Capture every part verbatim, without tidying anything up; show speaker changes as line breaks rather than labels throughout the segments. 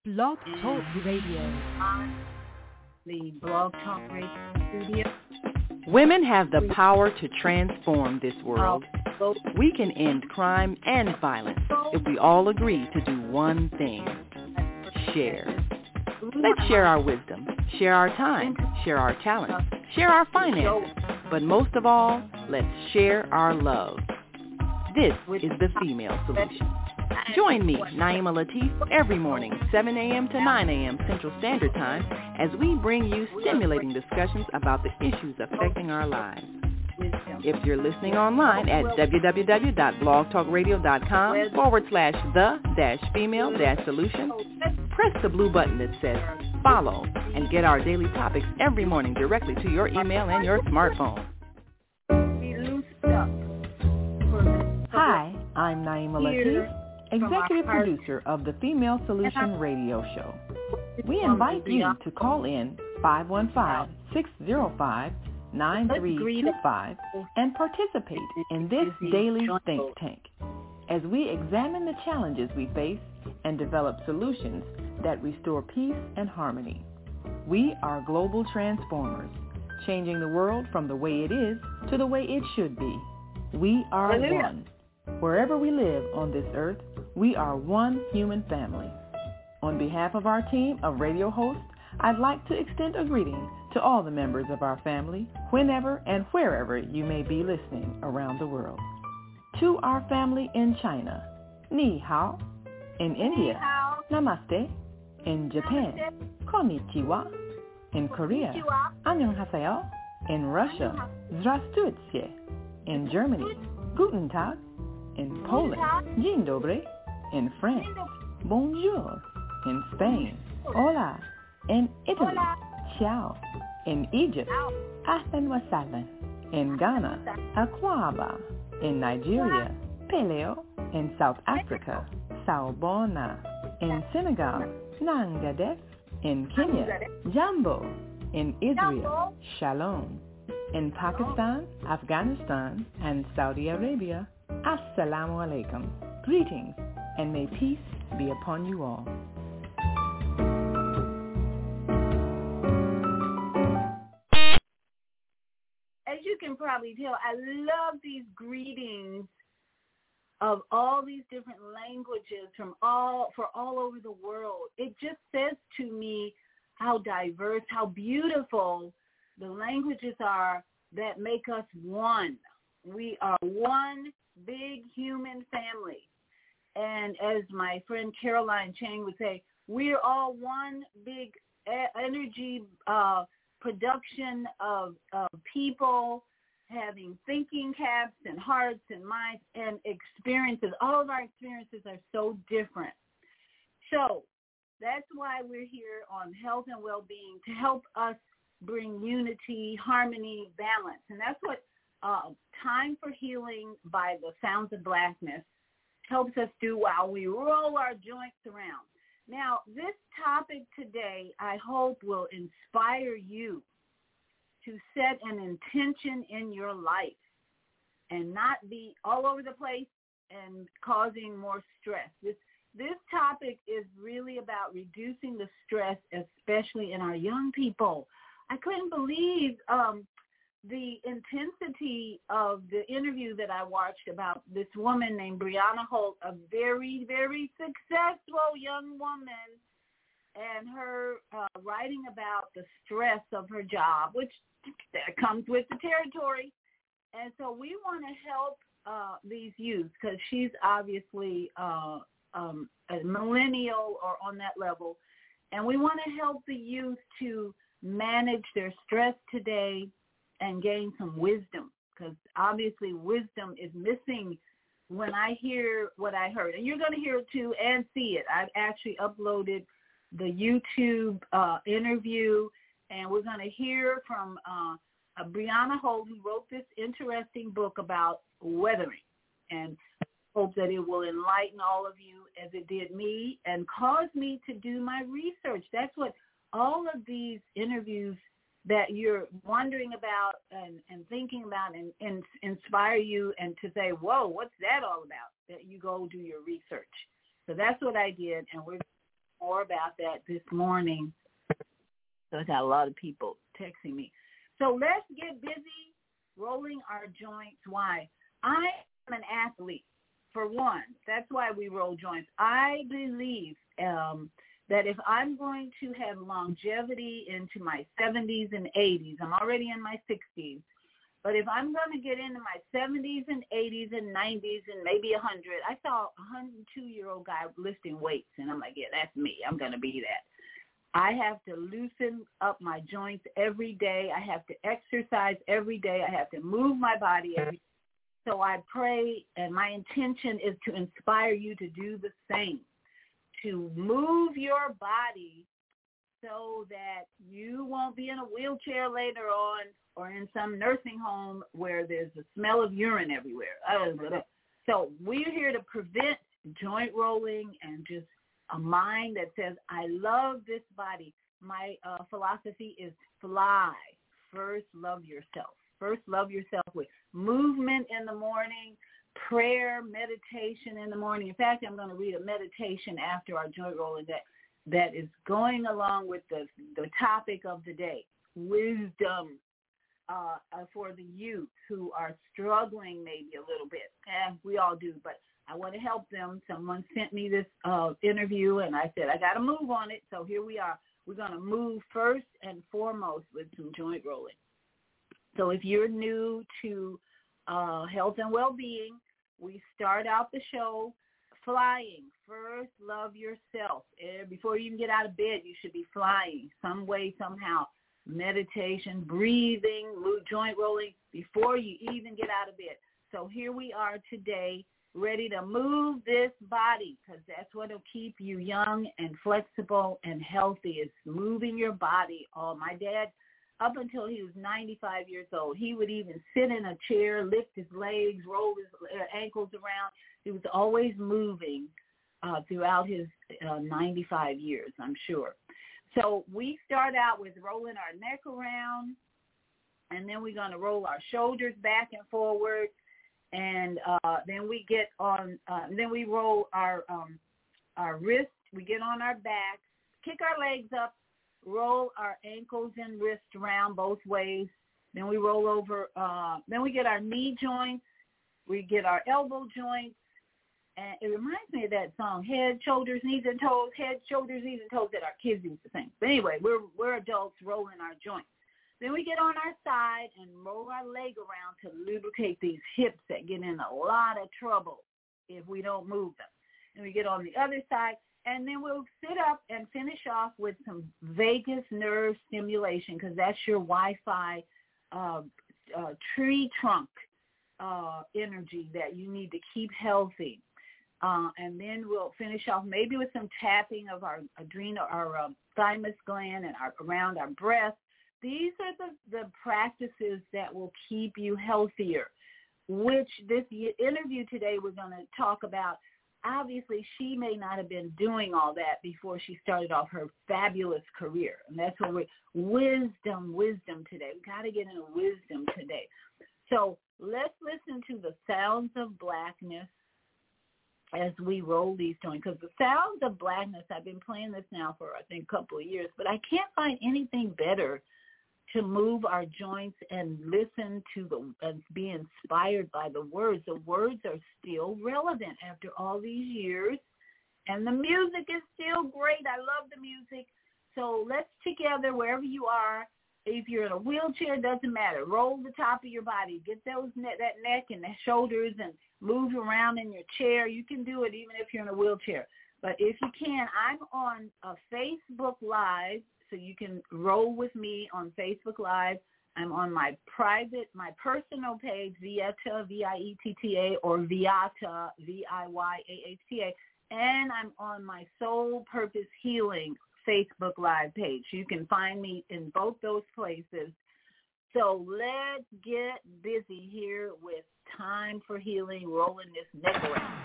Blog Talk Radio.
The Blog Talk Radio studio.
Women have the power to transform this world. We can end crime and violence if we all agree to do one thing: share. Let's share our wisdom, share our time, share our talents, share our finances, but most of all, let's share our love. This is the Female Solution. Join me, Naima Latif, every morning, seven a.m. to nine a.m. Central Standard Time, as we bring you stimulating discussions about the issues affecting our lives. If you're listening online at www.blogtalkradio.com forward slash the dash female dash solution, press the blue button that says follow and get our daily topics every morning directly to your email and your smartphone. Hi, I'm Naima Latif, Executive Producer of the Female Solution Radio Show. We invite you to call in five one five, six zero five, nine three two five and participate in this daily think tank as we examine the challenges we face and develop solutions that restore peace and harmony. We are global transformers, changing the world from the way it is to the way it should be. We are one. Wherever we live on this earth, we are one human family. On behalf of our team of radio hosts, I'd like to extend a greeting to all the members of our family, whenever and wherever you may be listening around the world. To our family in China, Ni Hao. In India, Namaste. In Japan, Konnichiwa. In Korea, Annyeonghaseyo. In Russia, Здравствуйте. In Germany, Guten Tag. In Poland, Dzień dobry. In France, Bonjour. In Spain, Hola. In Italy, Ciao. In Egypt, Ahlan wa sahlan. In Ghana, Akwaba. In Nigeria, Peleo. In South Africa, Sawubona. In Senegal, Nangadef. In Kenya, Jambo. In Israel, Shalom. In Pakistan, Afghanistan, and Saudi Arabia, Assalamu alaikum. Greetings, and may peace be upon you all.
As you can probably tell, I love these greetings of all these different languages from all for all over the world. It just says to me how diverse, how beautiful the languages are that make us one. We are one big human family. And as my friend Caroline Chang would say, we're all one big energy uh, production of, of people having thinking caps and hearts and minds and experiences. All of our experiences are so different. So that's why we're here on Health and Wellbeing, to help us bring unity, harmony, balance. And that's what uh, Time for Healing by the Sounds of Blackness helps us do while we roll our joints around. Now, this topic today, I hope, will inspire you to set an intention in your life and not be all over the place and causing more stress. This this topic is really about reducing the stress, especially in our young people. I couldn't believe um, the intensity of the interview that I watched about this woman named Brianna Holt, a very, very successful young woman, and her uh, writing about the stress of her job, which that comes with the territory. And so we want to help uh, these youth, because she's obviously uh, um, a millennial or on that level, and we want to help the youth to manage their stress today and gain some wisdom, because obviously wisdom is missing when I hear what I heard. And you're going to hear it too and see it. I've actually uploaded the YouTube uh, interview, and we're going to hear from uh, uh, Brianna Holt, who wrote this interesting book about weathering, and hope that it will enlighten all of you as it did me and cause me to do my research. That's what all of these interviews that you're wondering about and, and thinking about and, and inspire you and to say, whoa, what's that all about? That you go do your research. So that's what I did, and we're more about that this morning. So I got a lot of people texting me. So let's get busy rolling our joints. Why? I am an athlete, for one. That's why we roll joints. I believe um, that if I'm going to have longevity into my seventies and eighties, I'm already in my sixties, but if I'm going to get into my seventies and eighties and nineties and maybe one hundred, I saw a one hundred two-year-old guy lifting weights, and I'm like, yeah, that's me. I'm going to be that. I have to loosen up my joints every day. I have to exercise every day. I have to move my body every day. So I pray, and my intention is to inspire you to do the same, to move your body so that you won't be in a wheelchair later on or in some nursing home where there's a smell of urine everywhere. So we're here to prevent joint rolling and just a mind that says, I love this body. My uh, philosophy is fly. First, love yourself. First, love yourself with movement in the morning, prayer, meditation in the morning. In fact, I'm going to read a meditation after our joint rolling that, that is going along with the, the topic of the day, wisdom uh, uh, for the youth who are struggling maybe a little bit. Eh, we all do, but I want to help them. Someone sent me this uh, interview, and I said, I got to move on it. So here we are. We're going to move first and foremost with some joint rolling. So if you're new to uh, health and well-being, we start out the show flying. First, love yourself. Before you even get out of bed, you should be flying some way, somehow. Meditation, breathing, joint rolling before you even get out of bed. So here we are today, ready to move this body, because that's what will keep you young and flexible and healthy, is moving your body. Oh, my dad, up until he was ninety-five years old, he would even sit in a chair, lift his legs, roll his ankles around. He was always moving uh, throughout his uh, ninety-five years, I'm sure. So we start out with rolling our neck around, and then we're going to roll our shoulders back and forward, and uh, then we get on. Uh, then we roll our um, our wrists. We get on our back, kick our legs up, roll our ankles and wrists around both ways. Then we roll over. Uh, then we get our knee joints. We get our elbow joints. And it reminds me of that song, Head, Shoulders, Knees, and Toes, Head, Shoulders, Knees, and Toes, that our kids used to sing. But anyway, we're we're adults rolling our joints. Then we get on our side and roll our leg around to lubricate these hips that get in a lot of trouble if we don't move them. And we get on the other side, and then we'll sit up and finish off with some vagus nerve stimulation, because that's your Wi-Fi uh, uh, tree trunk uh, energy that you need to keep healthy. Uh, and then we'll finish off maybe with some tapping of our adrenal, our uh, thymus gland and our, around our breast. These are the, the practices that will keep you healthier, which this interview today we're going to talk about. Obviously, she may not have been doing all that before she started off her fabulous career. And that's what we're, wisdom, wisdom today. We've got to get into wisdom today. So let's listen to the sounds of blackness as we roll these joints, because the sounds of blackness, I've been playing this now for, I think, a couple of years, but I can't find anything better to move our joints and listen to the, and be inspired by the words. The words are still relevant after all these years, and the music is still great. I love the music. So let's together, wherever you are, if you're in a wheelchair, it doesn't matter. Roll the top of your body. Get those ne- that neck and the shoulders and move around in your chair. You can do it even if you're in a wheelchair. But if you can, I'm on a Facebook Live, so you can roll with me on Facebook Live. I'm on my private, my personal page, Vieta, V I E T T A, or Viata, V I Y A H T A. And I'm on my Soul Purpose Healing Facebook Live page. You can find me in both those places. So let's get busy here with Time for Healing, rolling this neck around.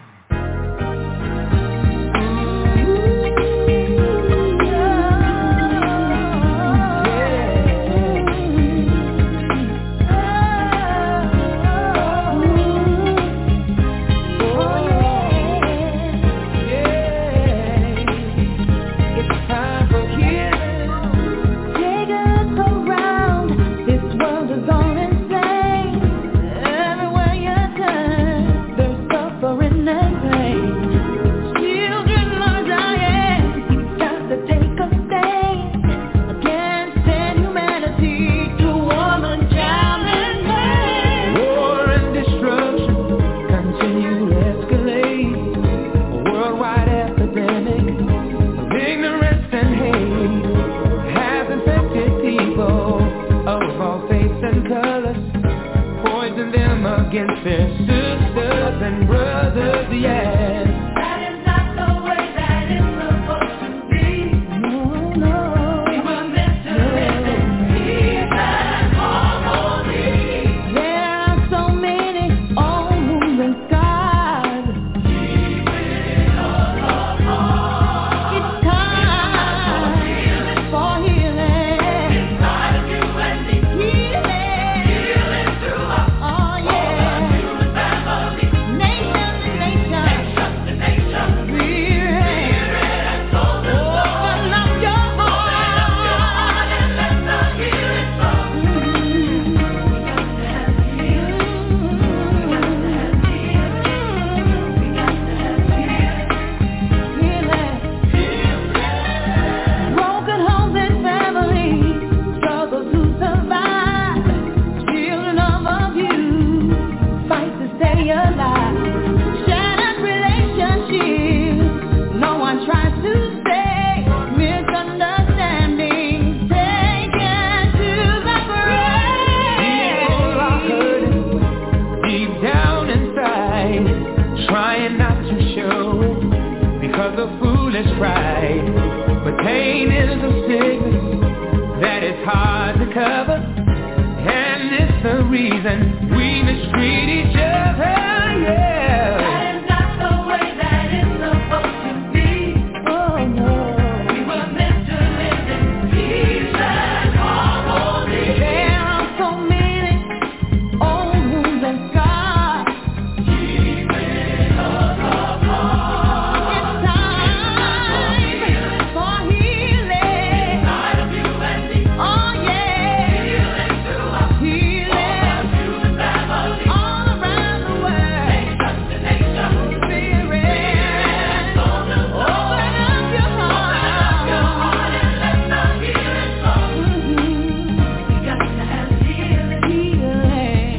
reason we mistreat each other, yeah.
That is not the way that it's supposed to be.
Oh no.
We were meant to live in peace and harmony.
There are so many old wounds and scars,
Keeping us apart.
it's time for healing.
Inside of you and me.
Oh yeah,
Healing to us.
healing
Human family.
all around the world.
Nation to nation.
Spirit,
Soul to soul.
open up your heart.
Your heart and let the healing flow.
Mhm.
We got to have healing.
Healing.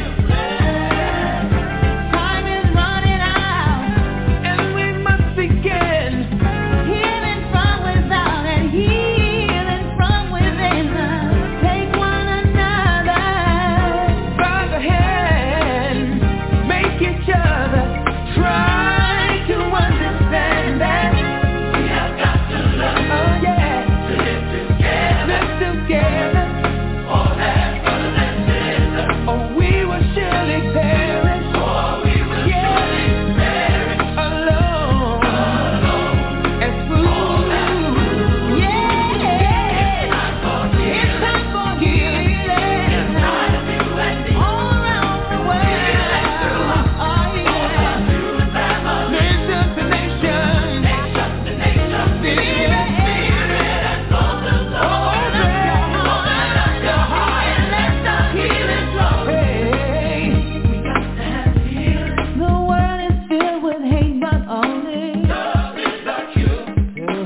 Time is running out,
And we must begin.
healing from without and healing from within. Take one another,
By the hand, make each other try to understand that we have got to learn, oh yeah, to live together, live together, all that brother and sister, or we will surely perish, or we will surely perish alone, alone, as food,
yeah. It's time for healing
inside of you and me,
all around the world. Oh yeah.
human family, nation to nation, nation to nation, spirit, spirit and soul to soul. Open up your heart and let the healing flow. Hey, we got to have healing.
The world is filled with hate, but only
Love is the cure.
you.
We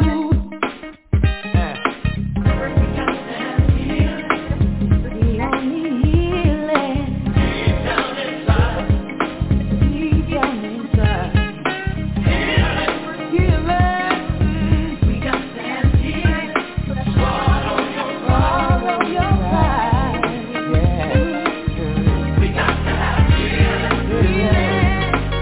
got to have healing.
We only healing
Deep down inside,
deep down inside.
healing.
Healing
We got to have healing. Swallow your
all
pride.
on your side.
We got to have healing.
Healing,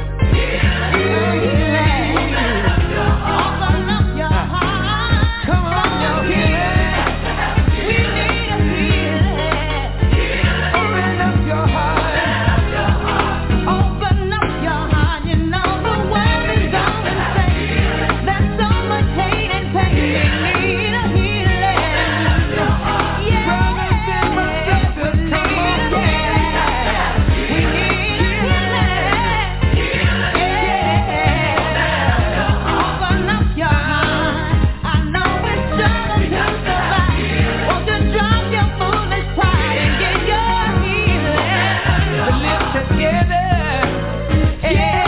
healing. Open up your heart.
Come on, now, healing.
We need a healing.
Open up your heart.
Open up your heart. You know the world is going insane. There's so much hate and pain. We need a healing. Yeah.
Brothers and my sisters, come on, yeah.
We need a healing. Yeah. Open up your heart. I know we're struggling to survive. Won't you drop your foolish pride and get your healing?
We live together.
Yeah.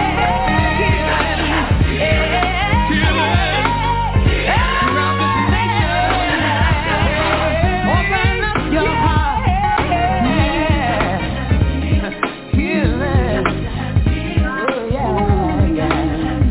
Throughout this nation.
Open up your heart.
Healing.
Oh yeah, yeah.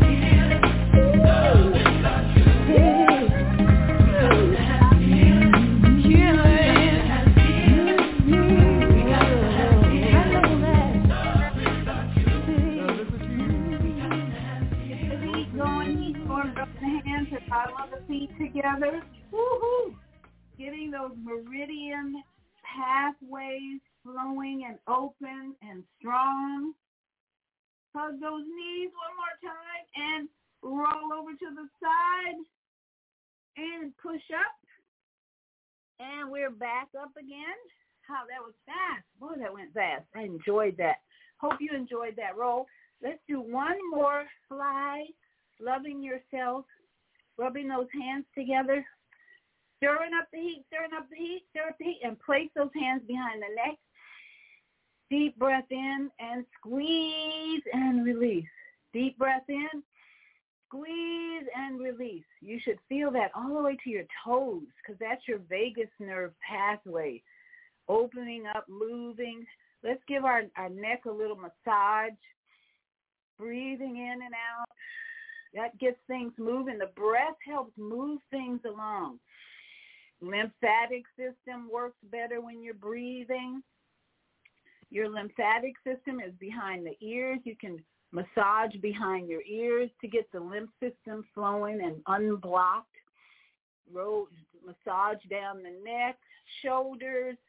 Keep going, keep going, rub the hands and bottom of the feet together. Woohoo! Getting those meridian pathways flowing and open and strong. Hug those knees one more time and roll over to the side and push up. And we're back up again. How that was fast. Boy, that went fast. I enjoyed that. Hope you enjoyed that roll. Let's do one more fly, loving yourself, rubbing those hands together, stirring up the heat, stirring up the heat, stir up the heat, and place those hands behind the neck. Deep breath in and squeeze and release. Deep breath in, squeeze and release. You should feel that all the way to your toes because that's your vagus nerve pathway. Opening up, moving. Let's give our, our neck a little massage. Breathing in and out. That gets things moving. The breath helps move things along. Lymphatic system works better when you're breathing. Your lymphatic system is behind the ears. You can massage behind your ears to get the lymph system flowing and unblocked. Roll, massage down the neck, shoulders,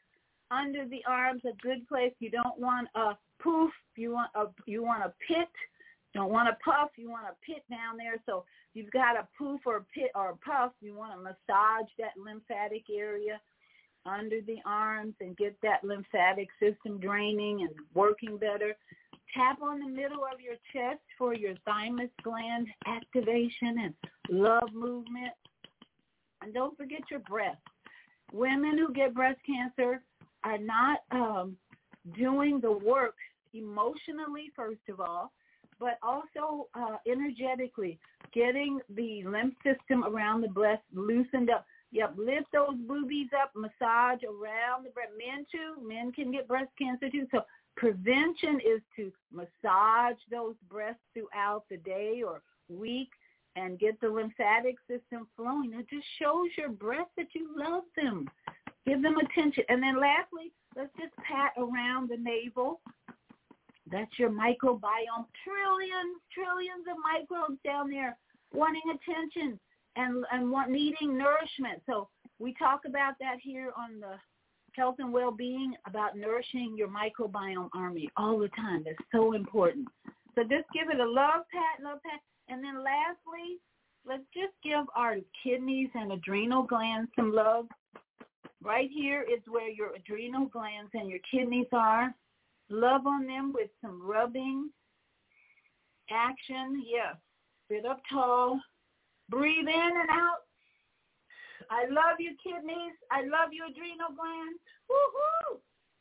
under the arms, a good place. You don't want a poof. You want a you want a pit. Don't want a puff. You want a pit down there. So you've got a poof or a pit or a puff. You want to massage that lymphatic area under the arms and get that lymphatic system draining and working better. Tap on the middle of your chest for your thymus gland activation and love movement. And don't forget your breast. Women who get breast cancer are not um, doing the work emotionally, first of all, but also uh, energetically, getting the lymph system around the breast loosened up. Yep, lift those boobies up, massage around the breast. Men too, men can get breast cancer too. So prevention is to massage those breasts throughout the day or week and get the lymphatic system flowing. It just shows your breasts that you love them. Give them attention. And then lastly, let's just pat around the navel. That's your microbiome. Trillions, trillions of microbes down there wanting attention and, and want, needing nourishment. So we talk about that here on the Health and Well-Being, about nourishing your microbiome army all the time. That's so important. So just give it a love pat, love pat. And then lastly, let's just give our kidneys and adrenal glands some love. Right here is where your adrenal glands and your kidneys are. Love on them with some rubbing action. Yes. Sit up tall. Breathe in and out. I love you, kidneys. I love you, adrenal glands. Woo-hoo!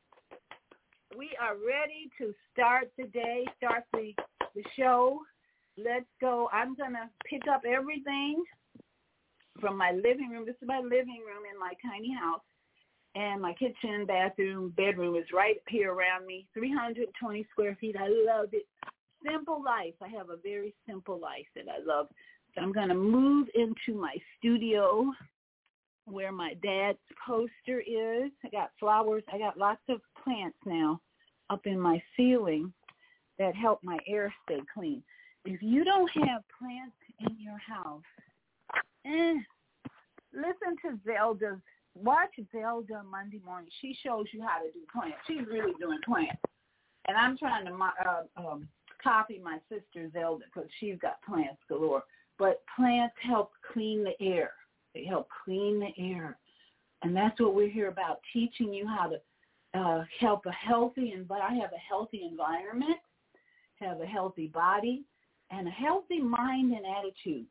We are ready to start the day, start the, the show. Let's go. I'm going to pick up everything from my living room. This is my living room in my tiny house. And my kitchen, bathroom, bedroom is right here around me, three hundred twenty square feet. I love it. Simple life. I have a very simple life that I love. So I'm going to move into my studio where my dad's poster is. I got flowers. I got lots of plants now up in my ceiling that help my air stay clean. If you don't have plants in your house, eh, listen to Zelda's. Watch Zelda Monday morning. She shows you how to do plants. She's really doing plants. And I'm trying to uh, um, copy my sister Zelda because she's got plants galore. But plants help clean the air. They help clean the air. And that's what we're here about, teaching you how to uh, help a healthy, and but I have a healthy environment, have a healthy body, and a healthy mind and attitude.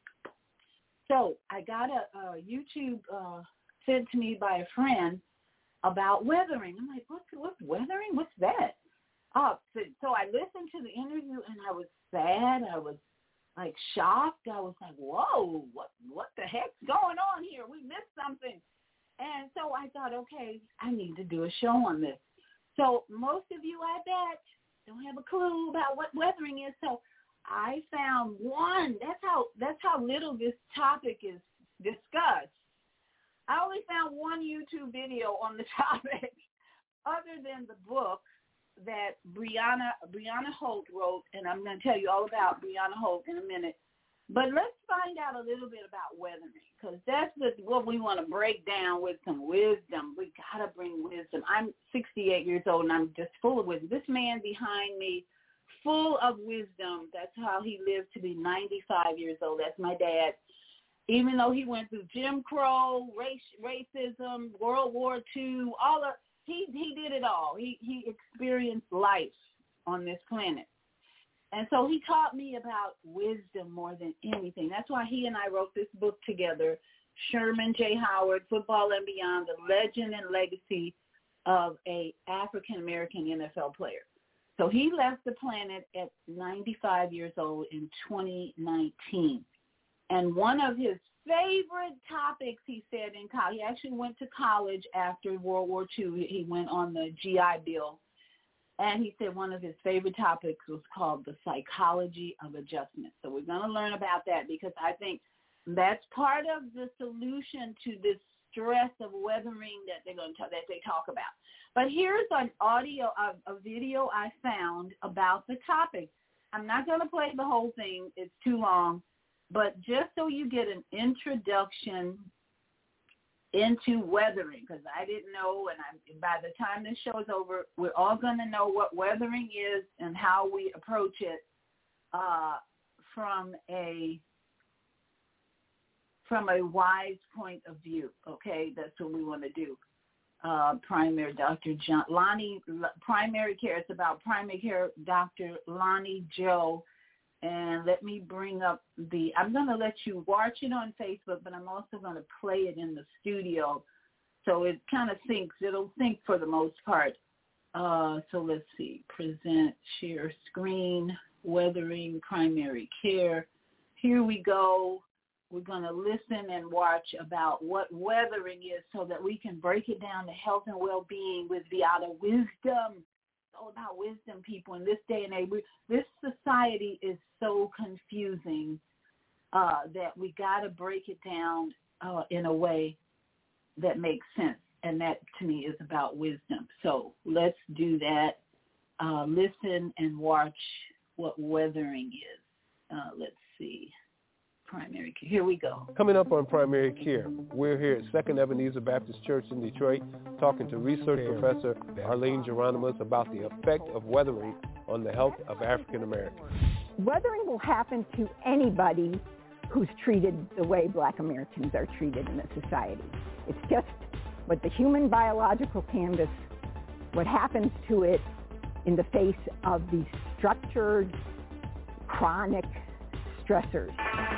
So I got a, a YouTube uh, sent to me by a friend about weathering. I'm like, what's, what's weathering? What's that? Oh, so, so I listened to the interview, and I was sad. I was like shocked. I was like, whoa, what what the heck's going on here? We missed something. And so I thought, okay, I need to do a show on this. So most of you, I bet, don't have a clue about what weathering is. So I found one. That's how that's how little this topic is discussed. I only found one YouTube video on the topic other than the book that Brianna Brianna Holt wrote, and I'm going to tell you all about Brianna Holt in a minute. But let's find out a little bit about weathering, because that's what, what we want to break down with some wisdom. We got to bring wisdom. I'm sixty-eight years old, and I'm just full of wisdom. This man behind me, full of wisdom. That's how he lived to be ninety-five years old. That's my dad. Even though he went through Jim Crow, race, racism, World War Two, all of he he did it all. He he experienced life on this planet. And so he taught me about wisdom more than anything. That's why he and I wrote this book together, Sherman J. Howard, Football and Beyond, the legend and legacy of a African-American N F L player. So he left the planet at ninety-five years old in twenty nineteen. And one of his favorite topics, he said in college, he actually went to college after World War Two. He went on the G I Bill. And he said one of his favorite topics was called the psychology of adjustment. So we're going to learn about that, because I think that's part of the solution to this stress of weathering that they're going to talk, that they talk about. But here's an audio, a, a video I found about the topic. I'm not going to play the whole thing. It's too long. But just so you get an introduction into weathering, because I didn't know, and I, by the time this show is over, we're all going to know what weathering is and how we approach it uh, from a from a wise point of view. Okay, that's what we want to do. Uh, primary Doctor John Lonnie Primary Care. It's about primary care Doctor Lonnie Joe. And let me bring up the, I'm going to let you watch it on Facebook, but I'm also going to play it in the studio. So it kind of syncs. It'll sync for the most part. Uh, so let's see. Present, share screen, weathering, primary care. Here we go. We're going to listen and watch about what weathering is so that we can break it down to health and well-being with the out of wisdom. All about wisdom, people, in this day and age. We, this society is so confusing uh, that we got to break it down uh, in a way that makes sense, and that, to me, is about wisdom. So let's do that. Uh, listen and watch what weathering is. Uh, let's see. Primary care. Here we go.
Coming up on Primary Care, we're here at Second Ebenezer Baptist Church in Detroit talking to research professor Arlene Geronimus about the effect of weathering on the health of African Americans.
Weathering will happen to anybody who's treated the way Black Americans are treated in a society. It's just what the human biological canvas, what happens to it in the face of these structured, chronic stressors.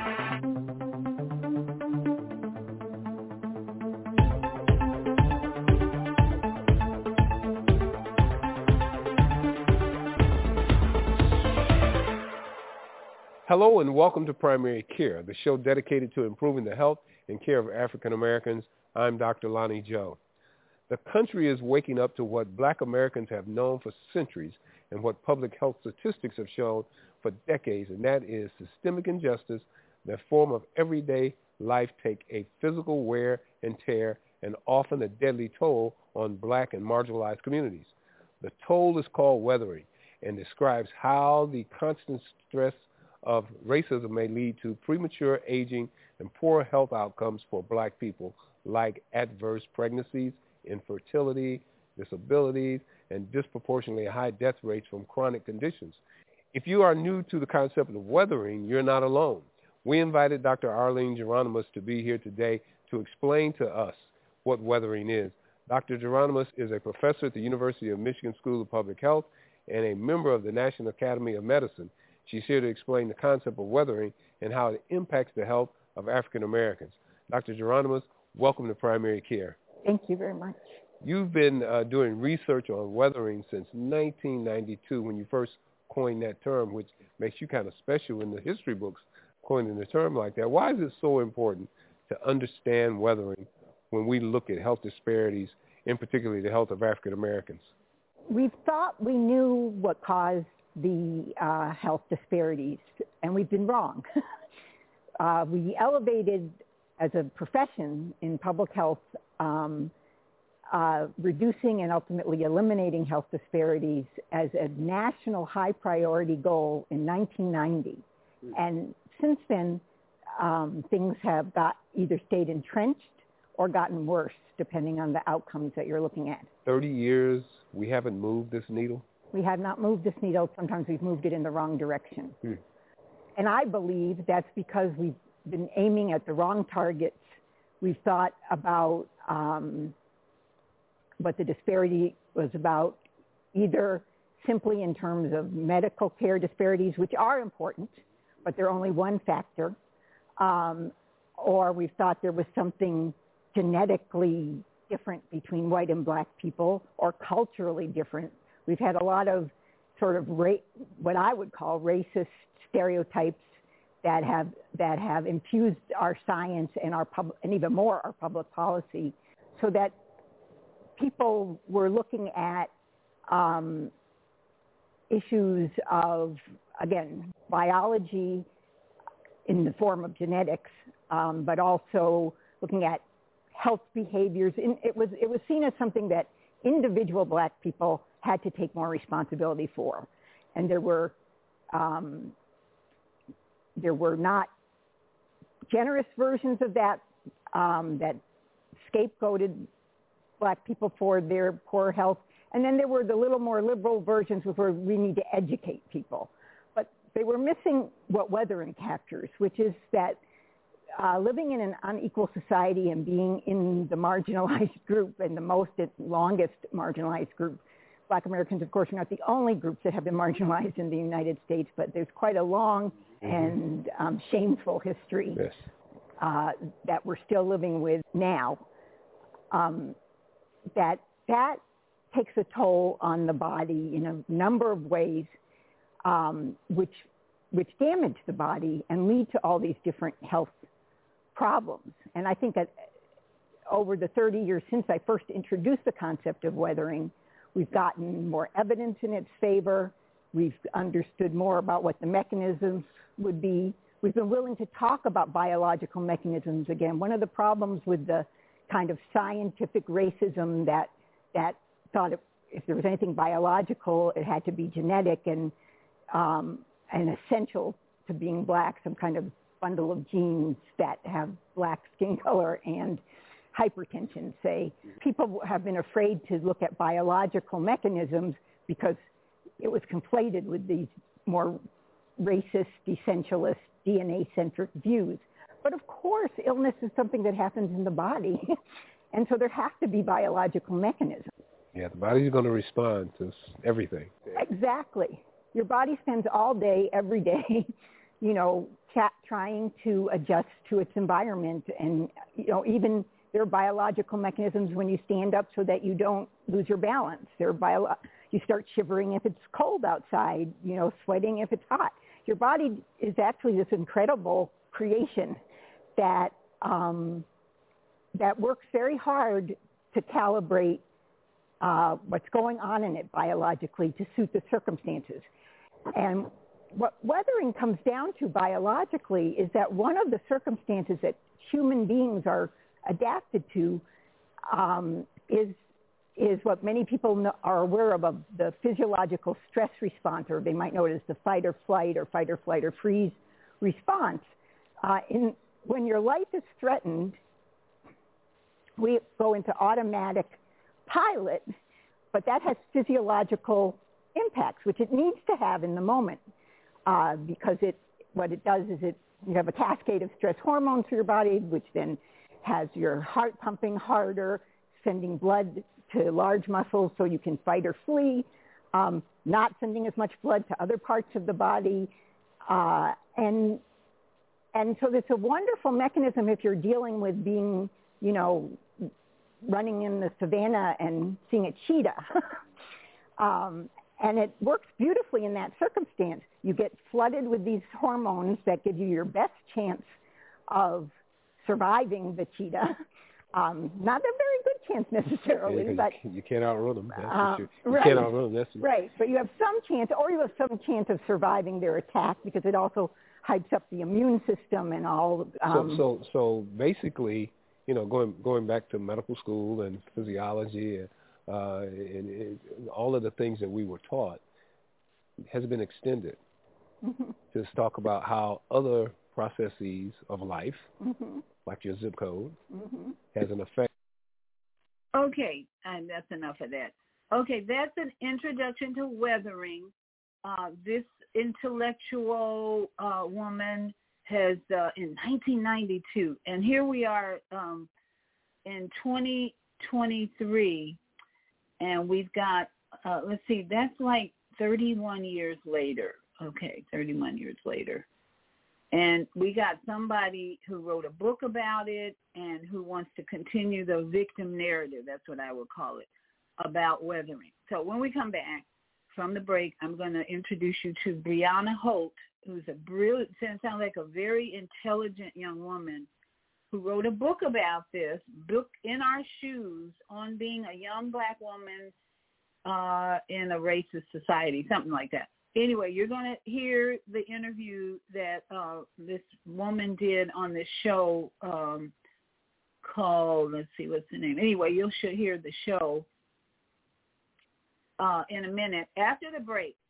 Hello and welcome to Primary Care, the show dedicated to improving the health and care of African Americans. I'm Doctor Lonnie Joe. The country is waking up to what Black Americans have known for centuries and what public health statistics have shown for decades, and that is systemic injustice, the form of everyday life take a physical wear and tear and often a deadly toll on Black and marginalized communities. The toll is called weathering and describes how the constant stress of racism may lead to premature aging and poor health outcomes for Black people, like adverse pregnancies, infertility, disabilities, and disproportionately high death rates from chronic conditions. If you are new to the concept of weathering, you're not alone. We invited Doctor Arlene Geronimus to be here today to explain to us what weathering is. Doctor Geronimus is a professor at the University of Michigan School of Public Health and a member of the National Academy of Medicine. She's here to explain the concept of weathering and how it impacts the health of African Americans. Doctor Geronimus, welcome to Primary Care.
Thank you very much.
You've been uh, doing research on weathering since nineteen ninety-two when you first coined that term, which makes you kind of special in the history books, coining the term like that. Why is it so important to understand weathering when we look at health disparities, in particular the health of African Americans?
We thought we knew what caused the uh, health disparities, and we've been wrong. uh, we elevated, as a profession in public health, um, uh, reducing and ultimately eliminating health disparities as a national high priority goal in nineteen ninety. And since then, um, things have got either stayed entrenched or gotten worse, depending on the outcomes that you're looking at.
thirty years, we haven't moved this needle?
We have not moved this needle. Sometimes we've moved it in the wrong direction. Hmm. And I believe that's because we've been aiming at the wrong targets. We've thought about um, what the disparity was about, either simply in terms of medical care disparities, which are important, but they're only one factor, um, or we've thought there was something genetically different between white and Black people, or culturally different. We've had a lot of sort of ra- what I would call racist stereotypes that have that have infused our science and our pub- and even more our public policy, so that people were looking at um, issues of, again, biology in the form of genetics, um, but also looking at health behaviors. In, it was it was seen as something that individual Black people had to take more responsibility for, and there were um, there were not generous versions of that um, that scapegoated black people for their poor health. And then there were the little more liberal versions where we need to educate people. But they were missing what Weathering captures, which is that uh, living in an unequal society and being in the marginalized group and the most, longest marginalized group, Black Americans, of course, are not the only groups that have been marginalized in the United States, but there's quite a long mm-hmm. and um, shameful history
yes.
uh, that we're still living with now. Um, that that takes a toll on the body in a number of ways, um, which which damage the body and lead to all these different health problems. And I think that over the thirty years since I first introduced the concept of weathering, we've gotten more evidence in its favor. We've understood more about what the mechanisms would be. We've been willing to talk about biological mechanisms again. One of the problems with the kind of scientific racism that that thought if, if there was anything biological, it had to be genetic and um, and essential to being black, some kind of bundle of genes that have black skin color and hypertension, say. People have been afraid to look at biological mechanisms because it was conflated with these more racist, essentialist, D N A-centric views. But of course, illness is something that happens in the body, and so there have to be biological mechanisms.
Yeah, the body's going to respond to everything.
Exactly. Your body spends all day, every day, you know, chat, trying to adjust to its environment, and, you know, even there are biological mechanisms when you stand up so that you don't lose your balance. There are bio- you start shivering if it's cold outside, you know, sweating if it's hot. Your body is actually this incredible creation that um, that works very hard to calibrate uh, what's going on in it biologically to suit the circumstances. And what weathering comes down to biologically is that one of the circumstances that human beings are adapted to um, is is what many people know, are aware of, of the physiological stress response, or they might know it as the fight or flight or fight or flight or freeze response. Uh, in, when your life is threatened, we go into automatic pilot, but that has physiological impacts, which it needs to have in the moment, uh, because it what it does is it you have a cascade of stress hormones through your body, which then has your heart pumping harder, sending blood to large muscles so you can fight or flee, um, not sending as much blood to other parts of the body. Uh, and and so it's a wonderful mechanism if you're dealing with being, you know, running in the savannah and seeing a cheetah. um, and it works beautifully in that circumstance. You get flooded with these hormones that give you your best chance of surviving the cheetah. Um, not a very good chance necessarily,
yeah,
but
you can't outrun them. That's
uh,
for sure. You
right,
can't outrun them. That's
right. But you have some chance, or you have some chance of surviving their attack because it also hypes up the immune system and all. Um,
so, so, so basically, you know, going going back to medical school and physiology and, uh, and, and all of the things that we were taught has been extended mm-hmm. to talk about how other processes of life, mm-hmm. like your zip code, mm-hmm. has an effect.
Okay, and that's enough of that. Okay, that's an introduction to weathering. Uh, this intellectual uh, woman has, uh, in nineteen ninety-two, and here we are um, in twenty twenty-three, and we've got, uh, let's see, that's like thirty-one years later. Okay, thirty-one years later. And we got somebody who wrote a book about it and who wants to continue the victim narrative, that's what I would call it, about weathering. So when we come back from the break, I'm going to introduce you to Brianna Holt, who's a brilliant, sounds like a very intelligent young woman who wrote a book about this, Book in Our Shoes, on being a young black woman uh, in a racist society, something like that. Anyway, you're going to hear the interview that uh, this woman did on this show um, called, let's see, what's the name? Anyway, you'll hear the show uh, in a minute after the break.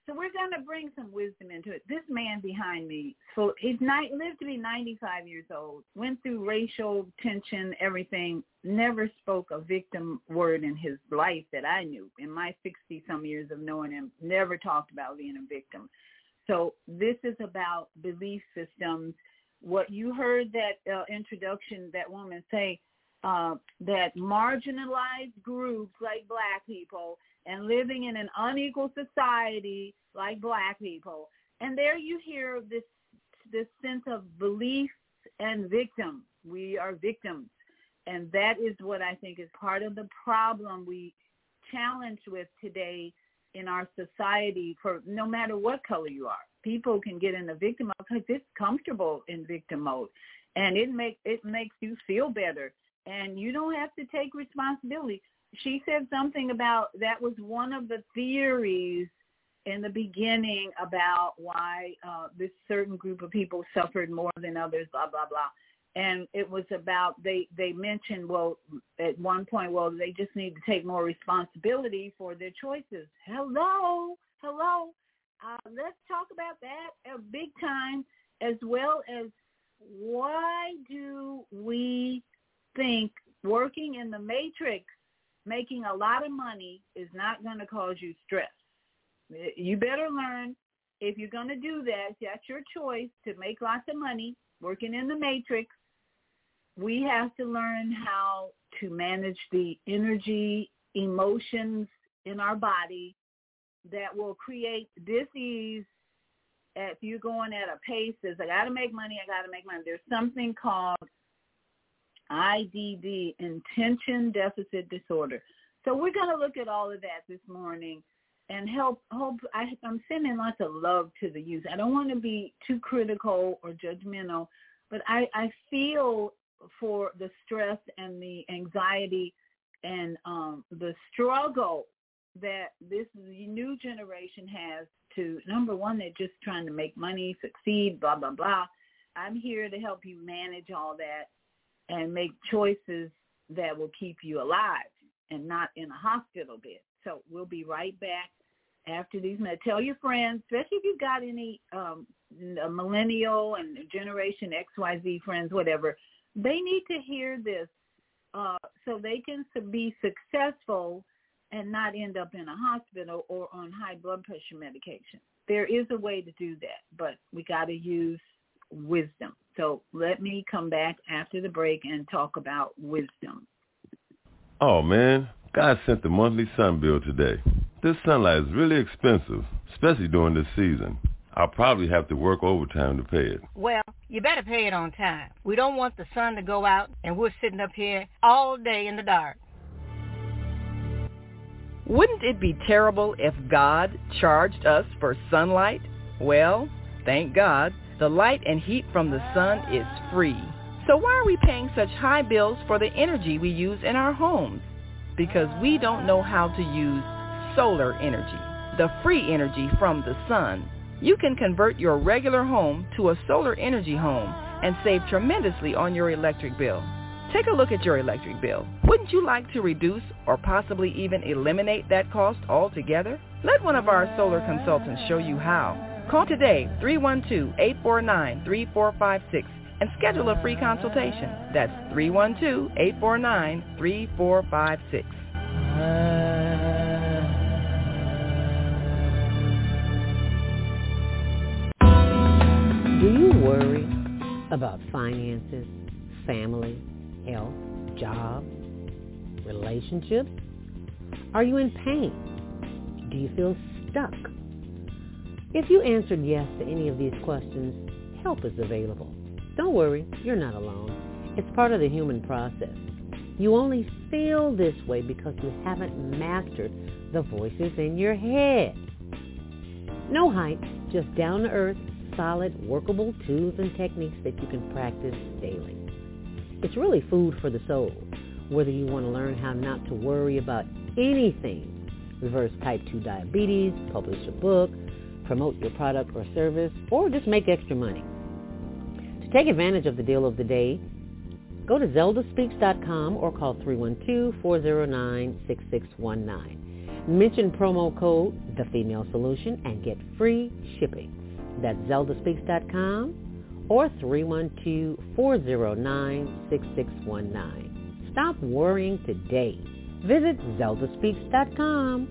So we're going to bring some wisdom into it. This man behind me, so he's ni- lived to be ninety-five years old, went through racial tension, everything, never spoke a victim word in his life that I knew. In my sixty-some years of knowing him, never talked about being a victim. So this is about belief systems. What you heard that uh, introduction, that woman say, uh, that marginalized groups like black people and living in an unequal society like black people. And there you hear this this sense of belief and victim. We are victims. And that is what I think is part of the problem we challenge with today in our society, for no matter what color you are. People can get in the victim mode because it's comfortable in victim mode. And it, make, it makes you feel better. And you don't have to take responsibility. She said something about that was one of the theories in the beginning about why uh, this certain group of people suffered more than others, blah, blah, blah. And it was about, they, they mentioned, well, at one point, well, they just need to take more responsibility for their choices. Hello, hello. Uh, let's talk about that uh, big time, as well as why do we think working in the matrix, making a lot of money is not going to cause you stress. You better learn, if you're going to do that, that's your choice to make lots of money working in the matrix. We have to learn how to manage the energy, emotions in our body that will create dis-ease. If you're going at a pace that's, I got to make money, I got to make money. There's something called I D D, Attention Deficit Disorder. So we're going to look at all of that this morning and help. Hope I, I'm sending lots of love to the youth. I don't want to be too critical or judgmental, but I, I feel for the stress and the anxiety and um, the struggle that this new generation has to, number one, they're just trying to make money, succeed, blah, blah, blah. I'm here to help you manage all that and make choices that will keep you alive and not in a hospital bed. So we'll be right back after these minutes. Tell your friends, especially if you've got any um, millennial and Generation X Y Z friends, whatever, they need to hear this uh, so they can be successful and not end up in a hospital or on high blood pressure medication. There is a way to do that, but we got to use wisdom. So let me come back after the break and talk about wisdom.
Oh, man, God sent the monthly sun bill today. This sunlight is really expensive, especially during this season. I'll probably have to work overtime to pay it.
Well, you better pay it on time. We don't want the sun to go out and we're sitting up here all day in the dark.
Wouldn't it be terrible if God charged us for sunlight? Well, thank God, the light and heat from the sun is free. So why are we paying such high bills for the energy we use in our homes? Because we don't know how to use solar energy, the free energy from the sun. You can convert your regular home to a solar energy home and save tremendously on your electric bill. Take a look at your electric bill. Wouldn't you like to reduce or possibly even eliminate that cost altogether? Let one of our solar consultants show you how. Call today, three one two, eight four nine, three four five six, and schedule a free consultation. That's three one two, eight four nine, three four five six.
Do you worry about finances, family, health, job, relationships? Are you in pain? Do you feel stuck? If you answered yes to any of these questions, help is available. Don't worry, you're not alone. It's part of the human process. You only feel this way because you haven't mastered the voices in your head. No hype, just down-to-earth, solid, workable tools and techniques that you can practice daily. It's really food for the soul, whether you want to learn how not to worry about anything, reverse type two diabetes, publish a book, promote your product or service, or just make extra money. To take advantage of the deal of the day, go to zelda speaks dot com or call three one two, four zero nine, six six one nine. Mention promo code The Female Solution and get free shipping. That's zelda speaks dot com or three one two, four zero nine, six six one nine. Stop worrying today. Visit zelda speaks dot com.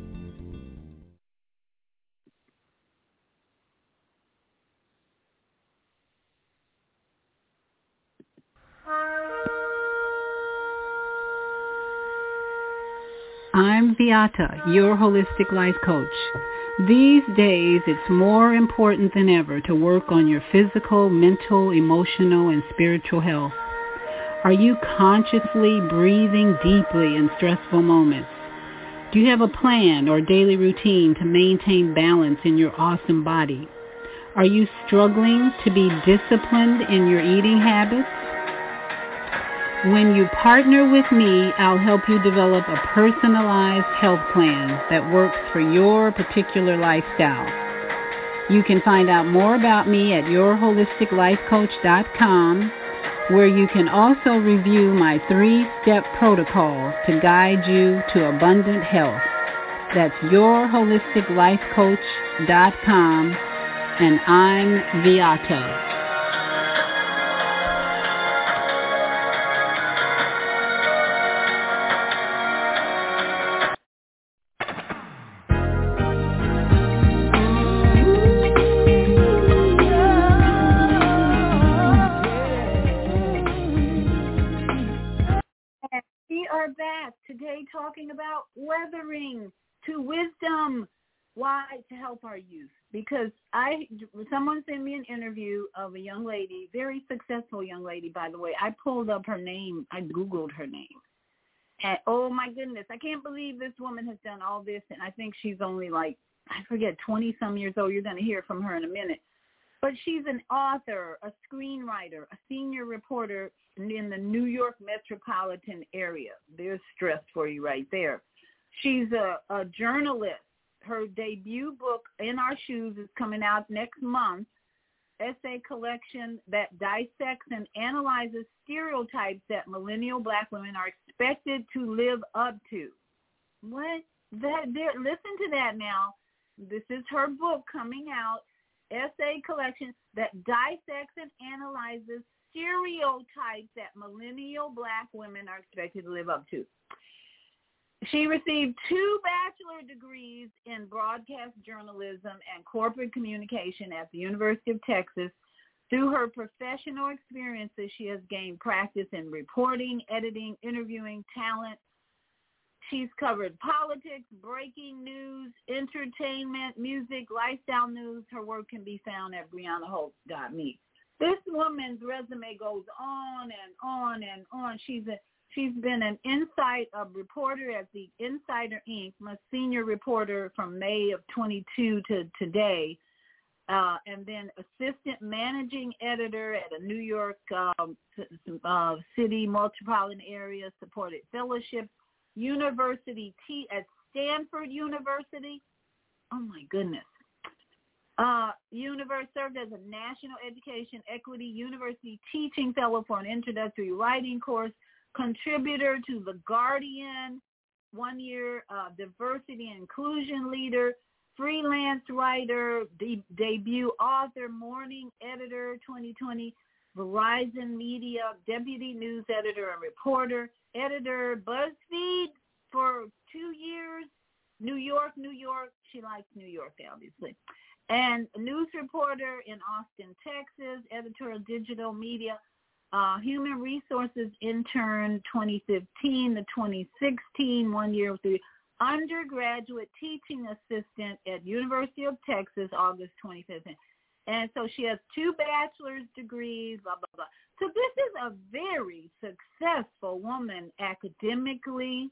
I'm Beata, your holistic life coach. These days, it's more important than ever to work on your physical, mental, emotional, and spiritual health. Are you consciously breathing deeply in stressful moments? Do you have a plan or daily routine to maintain balance in your awesome body? Are you struggling to be disciplined in your eating habits? When you partner with me, I'll help you develop a personalized health plan that works for your particular lifestyle. You can find out more about me at your holistic life coach dot com, where you can also review my three-step protocol to guide you to abundant health. That's your holistic life coach dot com, and I'm Beata.
Today talking about weathering to wisdom, why to help our youth. Because I, someone sent me an interview of a young lady, very successful young lady, by the way. I pulled up her name. I Googled her name. And oh my goodness, I can't believe this woman has done all this. And I think she's only like, I forget, twenty some years old. You're going to hear from her in a minute. But she's an author, a screenwriter, a senior reporter in the New York metropolitan area. There's stress for you right there. She's a, a journalist. Her debut book, In Our Shoes, is coming out next month. Essay collection that dissects and analyzes stereotypes that millennial black women are expected to live up to. What? That? There, listen to that now. This is her book coming out. Essay collection that dissects and analyzes stereotypes that millennial black women are expected to live up to. She received two bachelor degrees in broadcast journalism and corporate communication at the University of Texas. Through her professional experiences, she has gained practice in reporting, editing, interviewing, talent. She's covered politics, breaking news, entertainment, music, lifestyle news. Her work can be found at brianna holt dot me. This woman's resume goes on and on and on. She's a, she's been an insight a reporter at the Insider Incorporated, my senior reporter from May of twenty-two to today, uh, and then assistant managing editor at a New York um, uh, City metropolitan area supported fellowship. University T at Stanford University. Oh my goodness. Uh, Universe served as a National Education Equity University Teaching Fellow for an introductory writing course, contributor to The Guardian, one-year uh, diversity and inclusion leader, freelance writer, de- debut author, morning editor, twenty twenty, Verizon Media, deputy news editor and reporter, editor, BuzzFeed for two years, New York, New York. She likes New York, obviously. And news reporter in Austin, Texas, editorial digital media, uh, human resources intern twenty fifteen to twenty sixteen, one year with the undergraduate teaching assistant at University of Texas, August twenty fifteen. And so she has two bachelor's degrees, blah, blah, blah. So this is a very successful woman academically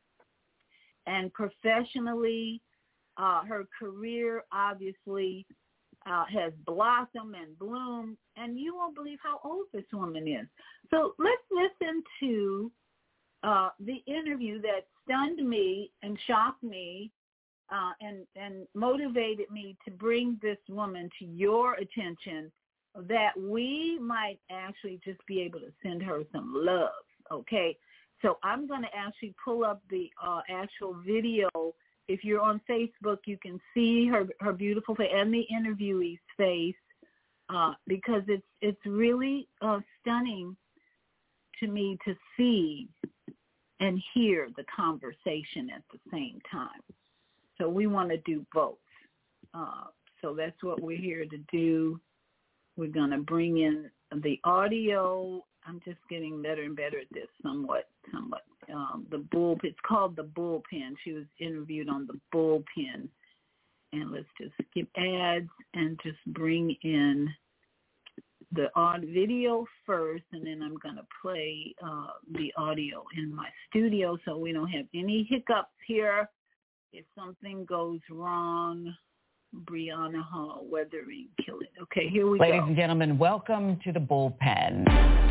and professionally. Uh, her career obviously uh, has blossomed and bloomed, and you won't believe how old this woman is. So let's listen to uh, the interview that stunned me and shocked me uh, and, and motivated me to bring this woman to your attention, that we might actually just be able to send her some love, okay? So I'm going to actually pull up the uh, actual video if you're on Facebook, you can see her, her beautiful face and the interviewee's face uh, because it's it's really uh, stunning to me to see and hear the conversation at the same time. So we want to do both. Uh, so that's what we're here to do. We're going to bring in the audio. I'm just getting better and better at this somewhat, somewhat. Um, the bull, it's called the bullpen. She was interviewed on the bullpen. And let's just skip ads and just bring in the audio video first, and then I'm going to play uh, the audio in my studio so we don't have any hiccups here. If something goes wrong, Brianna Hall, Weathering, kill it. Okay, here we
Ladies
go.
Ladies and gentlemen, welcome to the bullpen.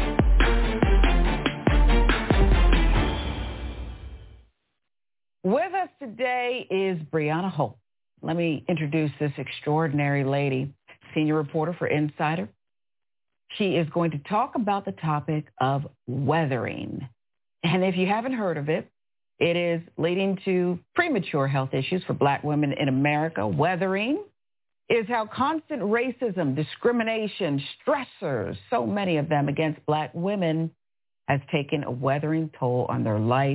With us today is Brianna Holt. Let me introduce this extraordinary lady, senior reporter for Insider. She is going to talk about the topic of weathering. And if you haven't heard of it, it is leading to premature health issues for Black women in America. Weathering is how constant racism, discrimination, stressors, so many of them against Black women, has taken a weathering toll on their life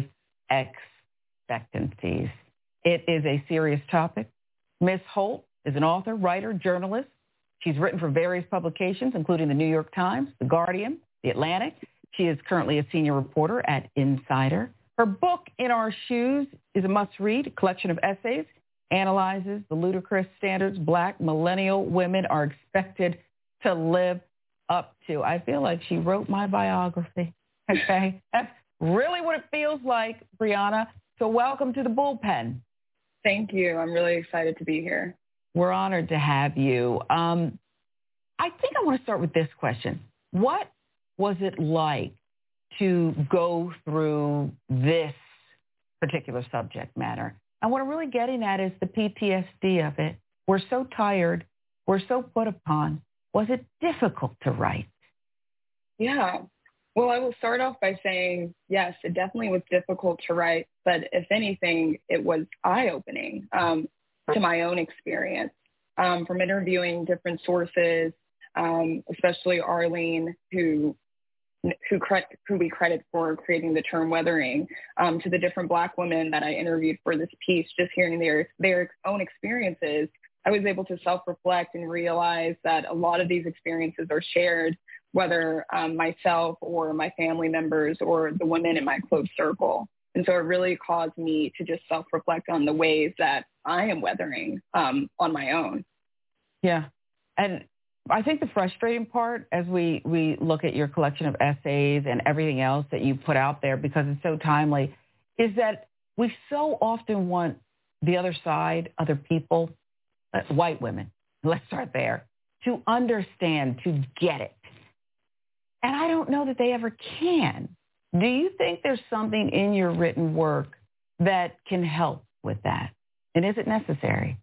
expectancies. It is a serious topic. Miz Holt is an author, writer, journalist. She's written for various publications, including the New York Times, The Guardian, The Atlantic. She is currently a senior reporter at Insider. Her book, In Our Shoes, is a must-read, a collection of essays, analyzes the ludicrous standards Black millennial women are expected to live up to. I feel like she wrote my biography, okay? That's really what it feels like, Brianna. So welcome to the bullpen.
Thank you. I'm really excited to be here.
We're honored to have you. Um, I think I want to start with this question. What was it like to go through this particular subject matter? And what I'm really getting at is the P T S D of it. We're so tired. We're so put upon. Was it difficult to write?
Yeah. Well, I will start off by saying, yes, it definitely was difficult to write. But if anything, it was eye-opening. Um, to my own experience um, from interviewing different sources, um, especially Arlene, who who, cre- who we credit for creating the term weathering, um, to the different Black women that I interviewed for this piece, just hearing their their own experiences, I was able to self-reflect and realize that a lot of these experiences are shared, whether um, myself or my family members or the women in my close circle. And so it really caused me to just self-reflect on the ways that I am weathering um, on my own.
Yeah. And I think the frustrating part as we, we look at your collection of essays and everything else that you put out there, because it's so timely, is that we so often want the other side, other people, uh, white women, let's start there, to understand, to get it. And I don't know that they ever can. Do you think there's something in your written work that can help with that? And is it necessary?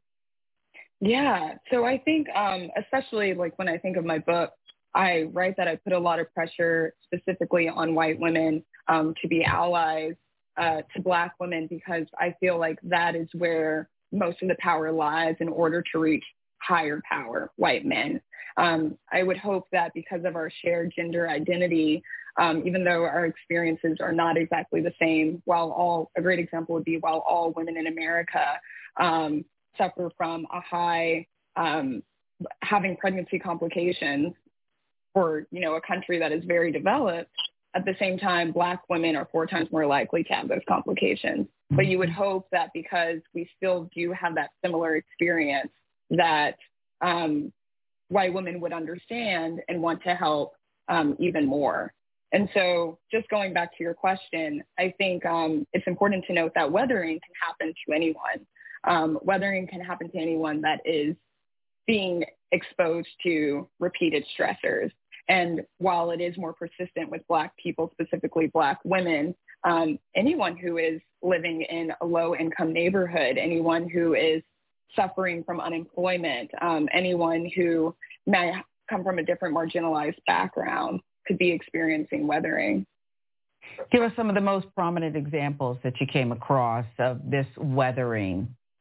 Yeah. So I think, um, especially like when I think of my book, I write that I put a lot of pressure specifically on white women um, to be allies uh, to Black women, because I feel like that is where most of the power lies in order to reach higher power, white men. Um, I would hope that because of our shared gender identity, Um, even though our experiences are not exactly the same, while all, a great example would be while all women in America um, suffer from a high, um, having pregnancy complications for, you know, a country that is very developed, at the same time, Black women are four times more likely to have those complications. But you would hope that because we still do have that similar experience, that um, white women would understand and want to help um, even more. And so just going back to your question, I think um, it's important to note that weathering can happen to anyone. Um, weathering can happen to anyone that is being exposed to repeated stressors. And while it is more persistent with Black people, specifically Black women, um, anyone who is living in a low-income neighborhood, anyone who is suffering from unemployment, um, anyone who may come from a different marginalized background could be experiencing weathering.
Give us some of the most prominent examples that you came across of this weathering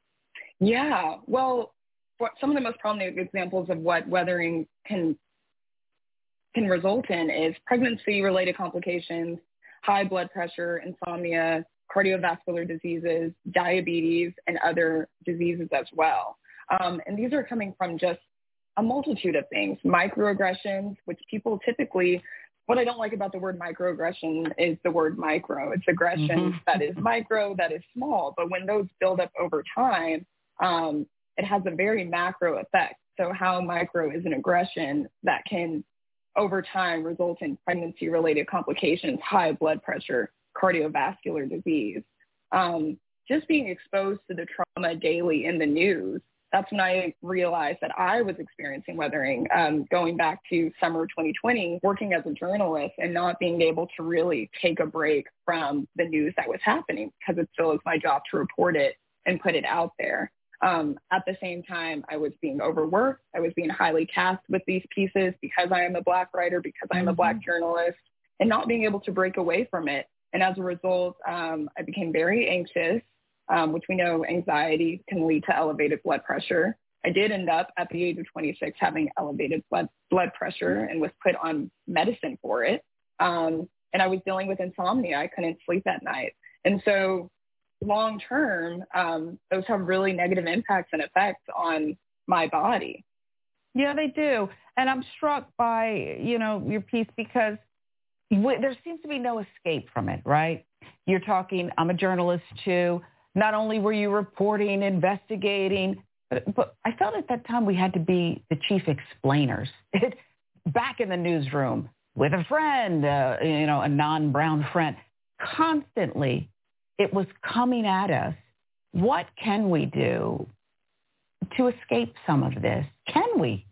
Yeah, well, for some of the most prominent examples of what weathering can can result in is pregnancy-related complications, high blood pressure, insomnia, cardiovascular diseases, diabetes, and other diseases as well. Um, and these are coming from just a multitude of things. Microaggressions, which people typically, what I don't like about the word microaggression is the word micro. It's aggression mm-hmm. that is micro, that is small. But when those build up over time, um, it has a very macro effect. So how micro is an aggression that can over time result in pregnancy-related complications, high blood pressure, cardiovascular disease. Um, just being exposed to the trauma daily in the news, that's when I realized that I was experiencing weathering, um, going back to summer twenty twenty, working as a journalist and not being able to really take a break from the news that was happening because it still is my job to report it and put it out there. Um, at the same time, I was being overworked. I was being highly tasked with these pieces because I am a Black writer, because I'm a Black journalist, and not being able to break away from it. And as a result, um, I became very anxious, um, which we know anxiety can lead to elevated blood pressure. I did end up at the age of twenty-six having elevated blood, blood pressure and was put on medicine for it. Um, and I was dealing with insomnia. I couldn't sleep at night. And so long term, um, those have really negative impacts and effects on my body.
Yeah, they do. And I'm struck by, you know, your piece because w- there seems to be no escape from it, right? You're talking, I'm a journalist too. Not only were you reporting, investigating, but, but I felt at that time we had to be the chief explainers. Back in the newsroom with a friend, uh, you know, a non-brown friend, constantly it was coming at us. What can we do to escape some of this? Can we?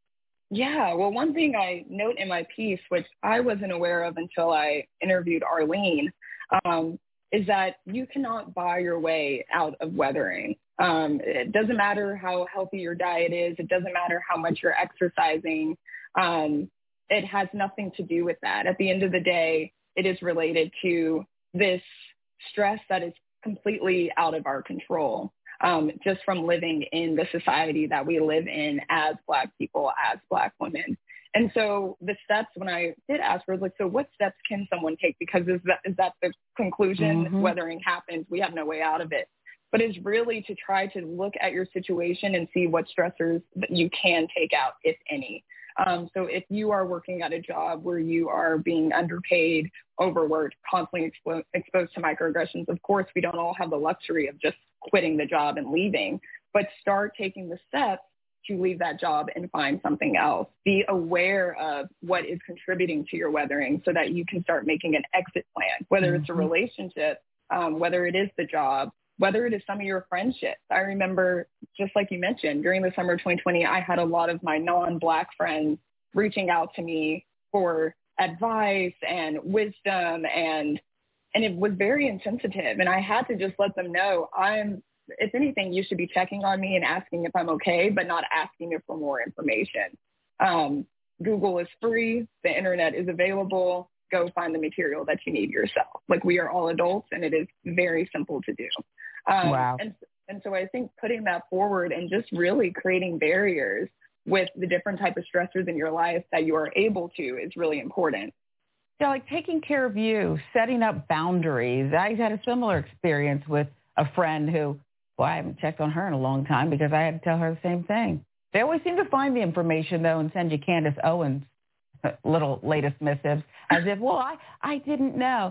Yeah, well, one thing I note in my piece, which I wasn't aware of until I interviewed Arlene, um, is that you cannot buy your way out of weathering. Um, it doesn't matter how healthy your diet is. It doesn't matter how much you're exercising. Um, it has nothing to do with that. At the end of the day, it is related to this stress that is completely out of our control, um, just from living in the society that we live in as Black people, as Black women. And so the steps, when I did ask her, I was like, so what steps can someone take? Because is that, is that the conclusion? Mm-hmm. Weathering happens, we have no way out of it. But it's really to try to look at your situation and see what stressors that you can take out, if any. Um, so if you are working at a job where you are being underpaid, overworked, constantly expo- exposed to microaggressions, of course, we don't all have the luxury of just quitting the job and leaving, but start taking the steps to leave that job and find something else. Be aware of what is contributing to your weathering so that you can start making an exit plan, whether mm-hmm. it's a relationship, um, whether it is the job, whether it is some of your friendships. I remember, just like you mentioned, during the summer of twenty twenty, I had a lot of my non-Black friends reaching out to me for advice and wisdom, and and it was very insensitive. And I had to just let them know, I'm, if anything, you should be checking on me and asking if I'm okay, but not asking me for more information. Um, Google is free. The internet is available. Go find the material that you need yourself. Like, we are all adults, and it is very simple to do. Um,
wow.
And, and so I think putting that forward and just really creating barriers with the different type of stressors in your life that you are able to is really important.
Yeah, like taking care of you, setting up boundaries. I had a similar experience with a friend who, well, I haven't checked on her in a long time because I had to tell her the same thing. They always seem to find the information, though, and send you Candace Owens' little latest missives as if, well, I, I didn't know.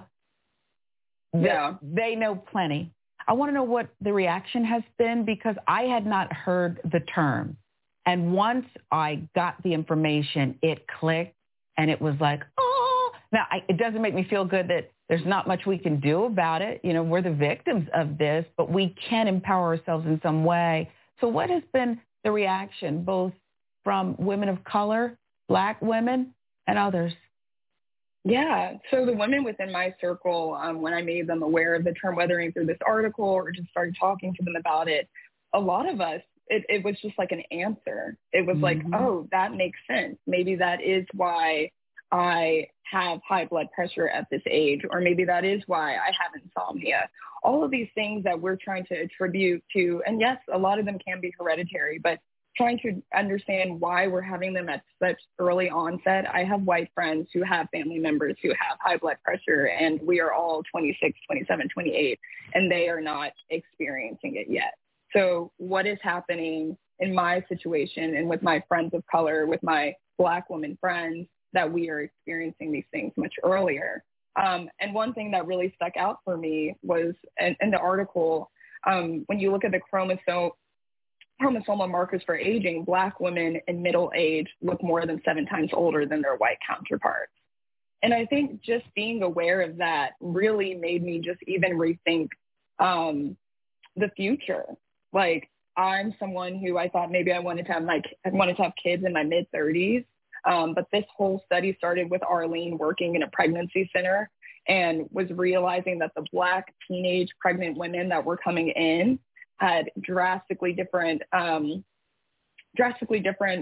Yeah.
They, they know plenty. I want to know what the reaction has been because I had not heard the term. And once I got the information, it clicked and it was like, oh. Now, I, it doesn't make me feel good that there's not much we can do about it. You know, we're the victims of this, but we can empower ourselves in some way. So what has been the reaction, both from women of color, Black women, and others?
Yeah. So the women within my circle, um, when I made them aware of the term weathering through this article or just started talking to them about it, a lot of us, it, it was just like an answer. It was mm-hmm. like, oh, that makes sense. Maybe that is why I have high blood pressure at this age, or maybe that is why I have insomnia. all of these things that we're trying to attribute to, and yes, a lot of them can be hereditary, but trying to understand why we're having them at such early onset. I have white friends who have family members who have high blood pressure, and we are all twenty-six, twenty-seven, twenty-eight, and they are not experiencing it yet. So what is happening in my situation and with my friends of color, with my Black women friends, that we are experiencing these things much earlier? Um, and one thing that really stuck out for me was in, in the article, um, when you look at the chromosome, chromosomal markers for aging, Black women in middle age look more than seven times older than their white counterparts. And I think just being aware of that really made me just even rethink um, the future. Like, I'm someone who I thought maybe I wanted to have my I wanted to have kids in my mid thirties. Um, but this whole study started with Arlene working in a pregnancy center and was realizing that the Black teenage pregnant women that were coming in had drastically different, um, drastically different,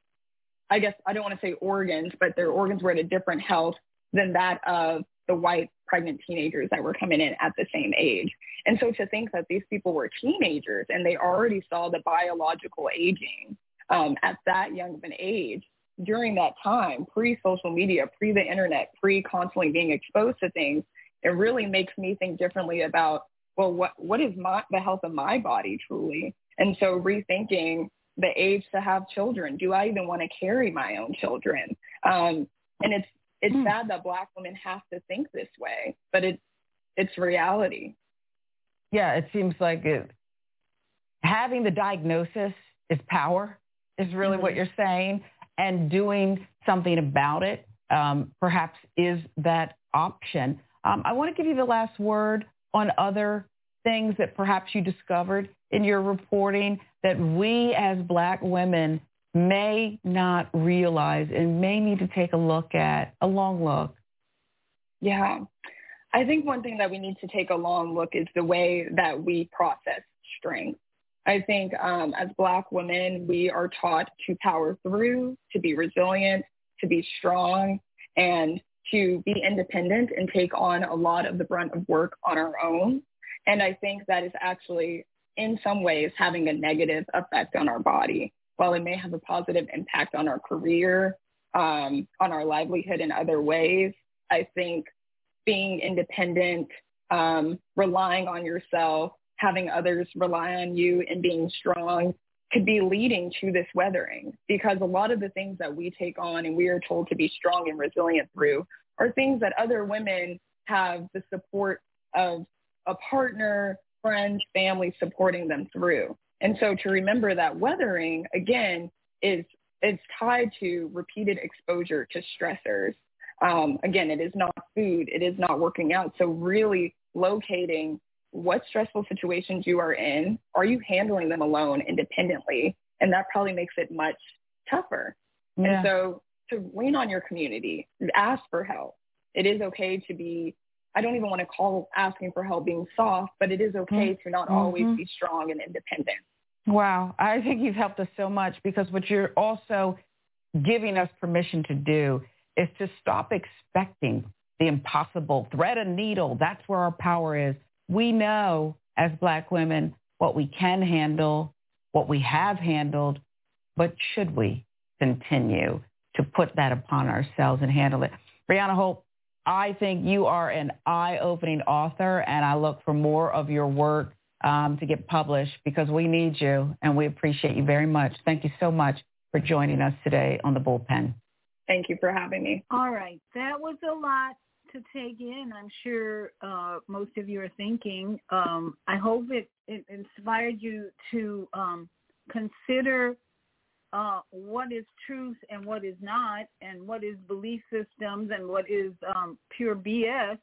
I guess, I don't want to say organs, but their organs were at a different health than that of the white pregnant teenagers that were coming in at the same age. And so to think that these people were teenagers and they already saw the biological aging um, at that young of an age during that time, pre-social media, pre the internet, pre-constantly being exposed to things, it really makes me think differently about, well, what what is my, the health of my body truly? And so rethinking the age to have children. Do I even want to carry my own children? Um, and it's it's mm. sad that Black women have to think this way, but it, it's reality.
Yeah, it seems like it, having the diagnosis is power, is really mm-hmm. what you're saying, and doing something about it um, perhaps is that option. Um, I want to give you the last word on other things that perhaps you discovered in your reporting that we as Black women may not realize and may need to take a look at, a long look.
Yeah. I think one thing that we need to take a long look is the way that we process strength. I think um, as Black women, we are taught to power through, to be resilient, to be strong, and to be independent and take on a lot of the brunt of work on our own. And I think that is actually, in some ways, having a negative effect on our body. While it may have a positive impact on our career, um, on our livelihood in other ways, I think being independent, um, relying on yourself, having others rely on you and being strong could be leading to this weathering, because a lot of the things that we take on and we are told to be strong and resilient through are things that other women have the support of a partner, friends, family supporting them through. And so to remember that weathering, again, is is tied to repeated exposure to stressors. Um, again, it is not food. It is not working out. So really locating what stressful situations you are in. Are you handling them alone independently? And that probably makes it much tougher. Yeah. And so to lean on your community, ask for help. It is okay to be, I don't even want to call asking for help being soft, but it is okay mm-hmm. to not always be strong and independent.
Wow. I think you've helped us so much, because what you're also giving us permission to do is to stop expecting the impossible. Thread a needle. That's where our power is. We know as Black women what we can handle, what we have handled, but should we continue to put that upon ourselves and handle it? Brianna Holt, I think you are an eye-opening author, and I look for more of your work um, to get published, because we need you, and we appreciate you very much. Thank you so much for joining us today on The Bullpen.
Thank you for having me.
All right. That was a lot to take in. I'm sure uh, most of you are thinking. Um, I hope it, it inspired you to um, consider uh, what is truth and what is not, and what is belief systems and what is um, pure B S.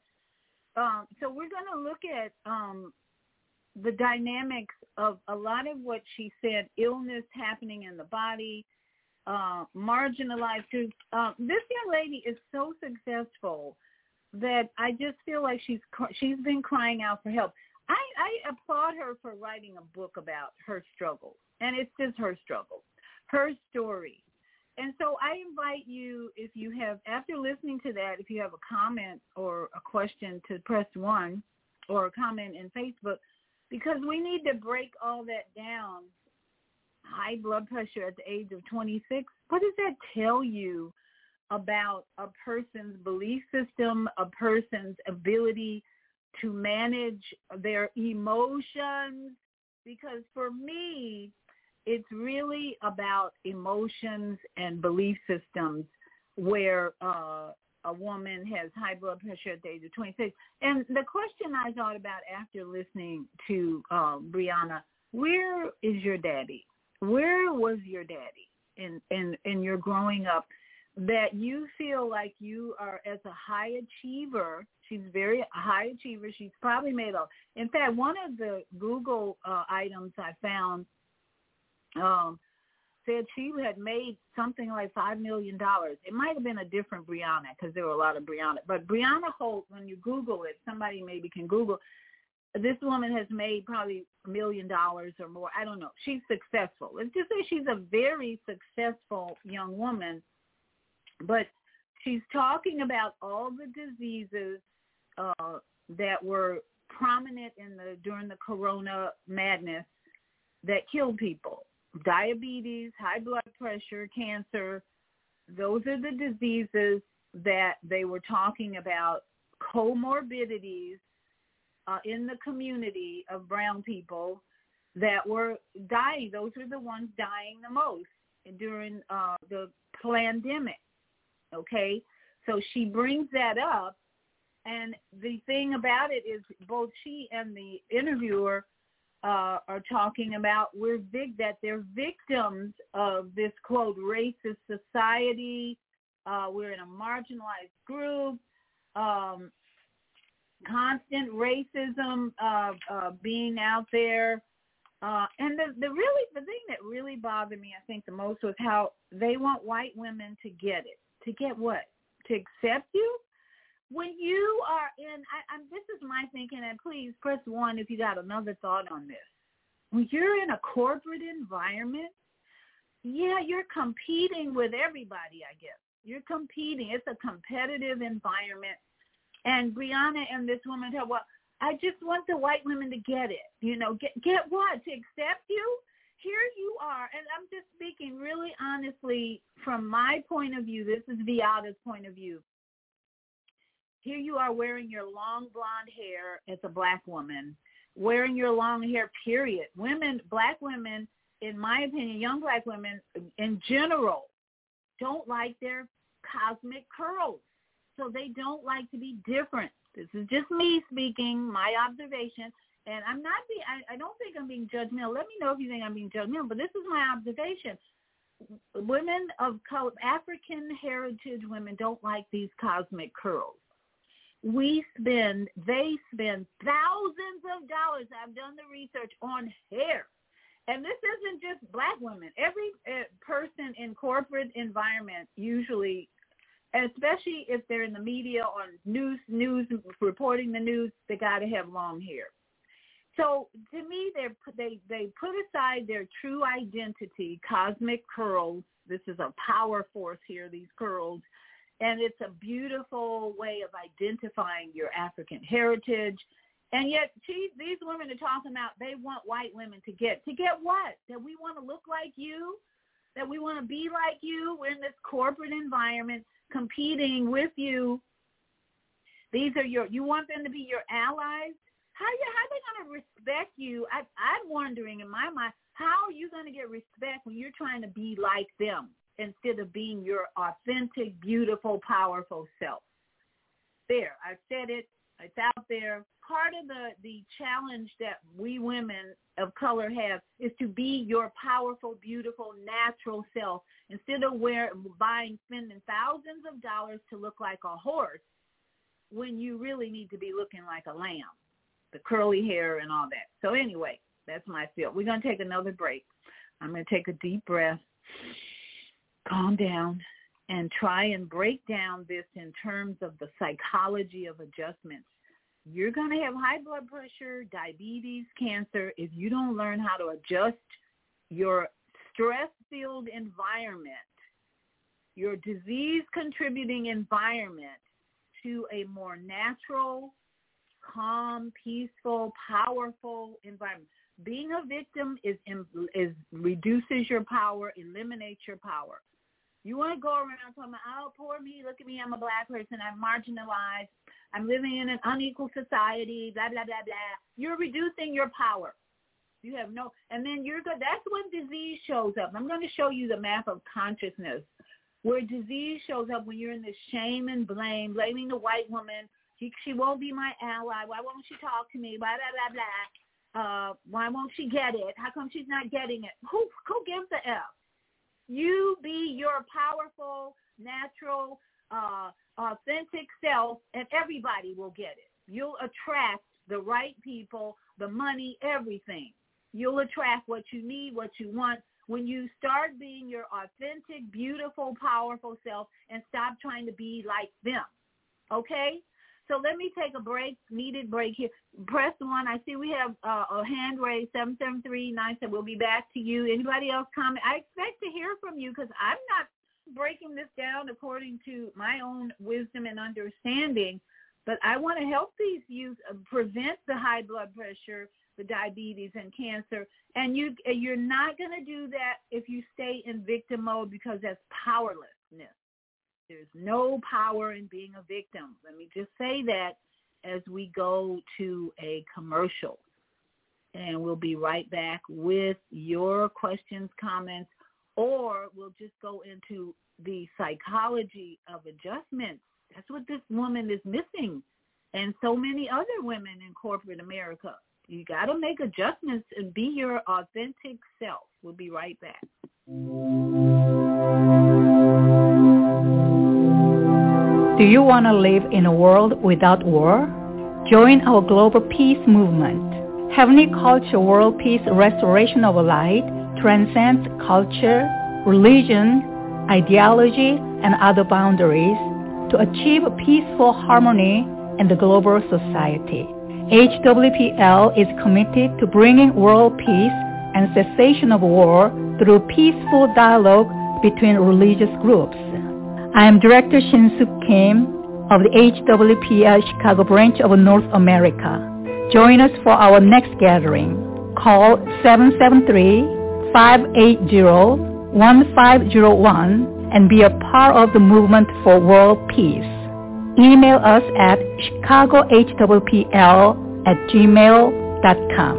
Um, so we're going to look at um, the dynamics of a lot of what she said, illness happening in the body, uh, marginalized groups. Uh, this young lady is so successful that I just feel like she's she's been crying out for help. I, I applaud her for writing a book about her struggle, and it's just her struggle, her story. And so I invite you, if you have, after listening to that, if you have a comment or a question, to press one. or comment in Facebook, because we need to break all that down. High blood pressure at the age of twenty-six, what does that tell you about a person's belief system, a person's ability to manage their emotions? Because for me, it's really about emotions and belief systems where uh, a woman has high blood pressure at the age of twenty-six. And the question I thought about after listening to uh, Brianna, where is your daddy? Where was your daddy in, in, in your growing up that you feel like you are as a high achiever? She's very high achiever. She's probably made a, in fact, one of the Google uh, items I found um, said she had made something like five million dollars. It might have been a different Brianna because there were a lot of Brianna. But Brianna Holt, when you Google it, somebody maybe can Google, this woman has made probably a million dollars or more. I don't know. She's successful. Let's just say she's a very successful young woman. But she's talking about all the diseases uh, that were prominent in the during the corona madness that killed people. Diabetes, high blood pressure, cancer. Those are the diseases that they were talking about, comorbidities uh, in the community of brown people that were dying. Those were the ones dying the most during uh, the pandemic. Okay, so she brings that up, and the thing about it is both she and the interviewer uh, are talking about we're big that they're victims of this, quote, racist society. Uh, we're in a marginalized group, um, constant racism uh, uh, being out there. Uh, and the, the really the thing that really bothered me, I think, the most was how they want white women to get it. To get what? To accept you? When you are in, I, I'm, this is my thinking, and please press one if you got another thought on this. When you're in a corporate environment, yeah, you're competing with everybody, I guess. You're competing. It's a competitive environment. And Brianna and this woman said, well, I just want the white women to get it. You know, get get what? To accept you? Here you are, and I'm just speaking really honestly from my point of view. This is Viata's point of view. Here you are wearing your long blonde hair as a black woman, wearing your long hair, period. Women, black women, in my opinion, young black women in general, don't like their cosmic curls. So they don't like to be different. This is just me speaking, my observation. And I'm not being, I, I don't think I'm being judgmental. Let me know if you think I'm being judgmental, but this is my observation. Women of color, African heritage women don't like these cosmic curls. We spend, they spend thousands of dollars, I've done the research, on hair. And this isn't just black women. Every uh, person in corporate environment usually, and especially if they're in the media or news, news reporting the news, they got to have long hair. So to me, they they they put aside their true identity, cosmic curls. This is a power force here, these curls, and it's a beautiful way of identifying your African heritage. And yet, geez, these women are talking about they want white women to get to get what? That we want to look like you, that we want to be like you. We're in this corporate environment competing with you. These are your. You want them to be your allies. How you how are they going to respect you? I, I'm wondering in my mind, how are you going to get respect when you're trying to be like them instead of being your authentic, beautiful, powerful self? There, I said it. It's out there. Part of the, the challenge that we women of color have is to be your powerful, beautiful, natural self instead of wear, buying, spending thousands of dollars to look like a horse when you really need to be looking like a lamb. The curly hair and all that. So anyway, that's my feel. We're going to take another break. I'm going to take a deep breath, calm down, and try and break down this in terms of the psychology of adjustments. You're going to have high blood pressure, diabetes, cancer if you don't learn how to adjust your stress-filled environment, your disease-contributing environment to a more natural, calm, peaceful, powerful environment. Being a victim is is reduces your power, eliminates your power. You want to go around talking about, oh, poor me, look at me, I'm a black person, I'm marginalized, I'm living in an unequal society, blah, blah, blah, blah. You're reducing your power. You have no, and then you're good. That's when disease shows up. I'm going to show you the map of consciousness where disease shows up when you're in the shame and blame, blaming the white woman. She, she won't be my ally. Why won't she talk to me? Blah, blah, blah, blah. Uh, why won't she get it? How come she's not getting it? Who, who gives the F? You be your powerful, natural, uh, authentic self, and everybody will get it. You'll attract the right people, the money, everything. You'll attract what you need, what you want. When you start being your authentic, beautiful, powerful self and stop trying to be like them, okay? So let me take a break, needed break here. Press one. I see we have uh, a hand raised, seven seven three nine seven. We'll be back to you. Anybody else comment? I expect to hear from you because I'm not breaking this down according to my own wisdom and understanding, but I want to help these youth prevent the high blood pressure, the diabetes, and cancer. And you, you're not going to do that if you stay in victim mode because that's powerlessness. There's no power in being a victim. Let me just say that as we go to a commercial. And we'll be right back with your questions, comments, or we'll just go into the psychology of adjustments. That's what this woman is missing, and so many other women in corporate America. You got to make adjustments and be your authentic self. We'll be right back.
Do you want to live in a world without war? Join our global peace movement. Heavenly Culture World Peace Restoration of Light transcends culture, religion, ideology, and other boundaries to achieve peaceful harmony in the global society. H W P L is committed to bringing world peace and cessation of war through peaceful dialogue between religious groups. I am Director Shin-Suk Kim of the H W P L Chicago branch of North America. Join us for our next gathering. Call seven seven three, five eight zero, one five zero one and be a part of the movement for world peace. Email us at chicago h w p l at gmail dot com.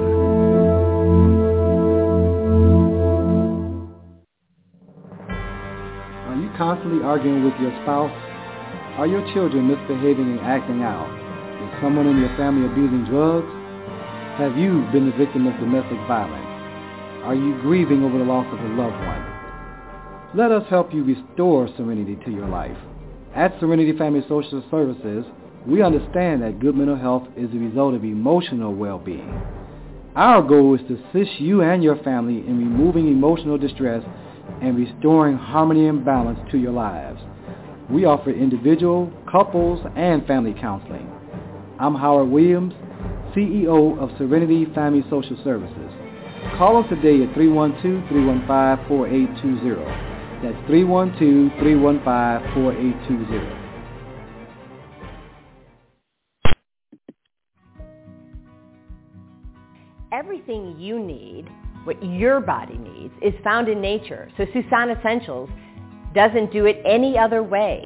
Are you constantly arguing with your spouse? Are your children misbehaving and acting out? Is someone in your family abusing drugs? Have you been the victim of domestic violence? Are you grieving over the loss of a loved one? Let us help you restore serenity to your life. At Serenity Family Social Services, we understand that good mental health is the result of emotional well-being. Our goal is to assist you and your family in removing emotional distress and restoring harmony and balance to your lives. We offer individual, couples, and family counseling. I'm Howard Williams, C E O of Serenity Family Social Services. Call us today at three one two, three one five, four eight two zero. That's three one two, three one five, four eight two zero.
Everything you need, what your body needs, is found in nature. So Susan Essentials doesn't do it any other way.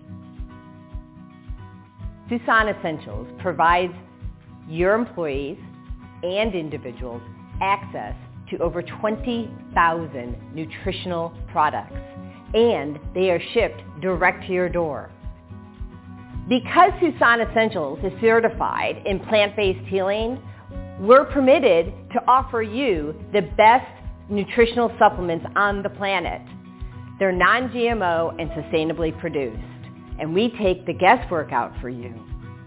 Susan Essentials provides your employees and individuals access to over twenty thousand nutritional products, and they are shipped direct to your door. Because Susan Essentials is certified in plant-based healing, we're permitted to offer you the best nutritional supplements on the planet. They're non-G M O and sustainably produced, and we take the guesswork out for you.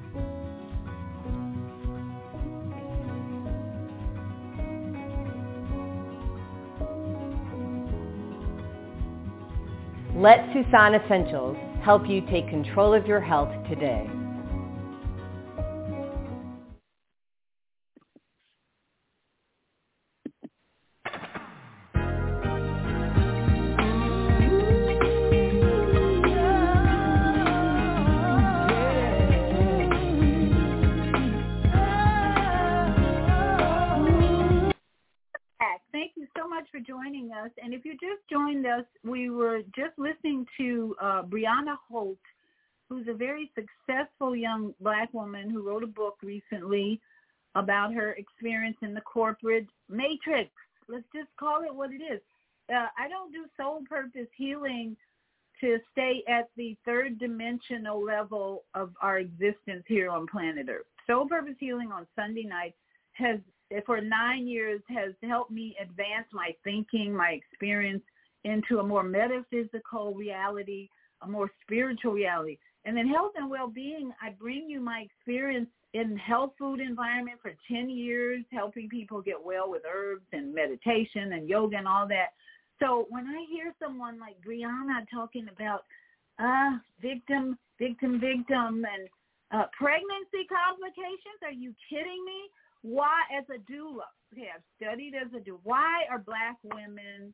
Let Susan Essentials help you take control of your health today.
for joining us. And if you just joined us, we were just listening to uh, Brianna Holt, who's a very successful young Black woman who wrote a book recently about her experience in the corporate matrix. Let's just call it what it is. Uh, I don't do soul purpose healing to stay at the third dimensional level of our existence here on planet Earth. Soul purpose healing on Sunday night has, for nine years, has helped me advance my thinking, my experience into a more metaphysical reality, a more spiritual reality. And in health and well-being, I bring you my experience in health food environment for ten years, helping people get well with herbs and meditation and yoga and all that. So when I hear someone like Brianna talking about uh, victim, victim, victim, and uh, pregnancy complications, are you kidding me? Why, as a doula, okay, I've studied as a doula, why are Black women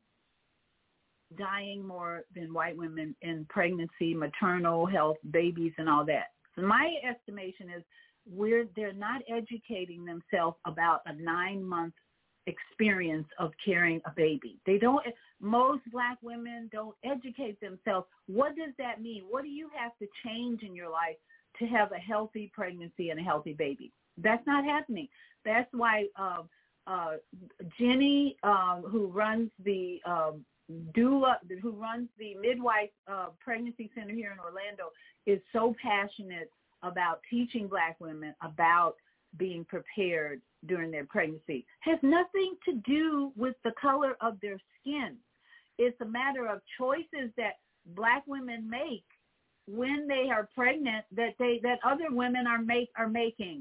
dying more than white women in pregnancy, maternal health, babies, and all that? So my estimation is we're they're not educating themselves about a nine-month experience of carrying a baby. They don't. Most Black women don't educate themselves. What does that mean? What do you have to change in your life to have a healthy pregnancy and a healthy baby? That's not happening. That's why uh, uh, Jenny, um, who runs the um, doula, who runs the midwife uh, pregnancy center here in Orlando, is so passionate about teaching Black women about being prepared during their pregnancy. Has nothing to do with the color of their skin. It's a matter of choices that Black women make when they are pregnant that they that other women are make are making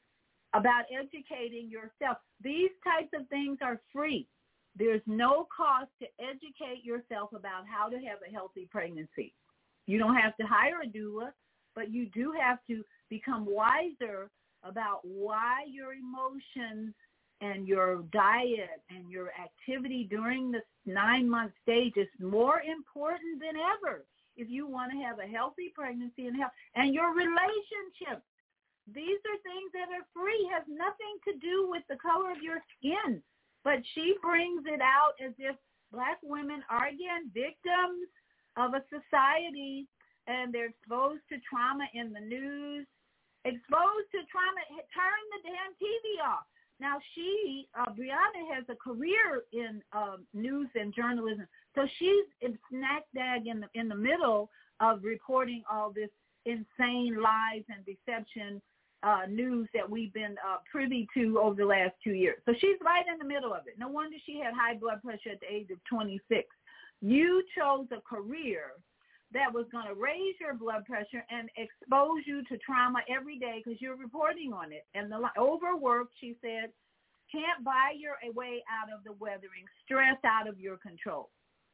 about educating yourself. These types of things are free. There's no cost to educate yourself about how to have a healthy pregnancy. You don't have to hire a doula, but you do have to become wiser about why your emotions and your diet and your activity during this nine-month stage is more important than ever if you want to have a healthy pregnancy and health. And your relationships, these are things that are free, has nothing to do with the color of your skin. But she brings it out as if Black women are, again, victims of a society, and they're exposed to trauma in the news, exposed to trauma. Turn the damn T V off. Now, she, uh, Brianna, has a career in um, news and journalism, so she's in snack bag in the, in the middle of reporting all this insane lies and deception uh, news that we've been uh, privy to over the last two years. So she's right in the middle of it. No wonder she had high blood pressure at the age of twenty-six. You chose a career that was going to raise your blood pressure and expose you to trauma every day because you're reporting on it. And the overwork, she said, can't buy your way out of the weathering, stress out of your control.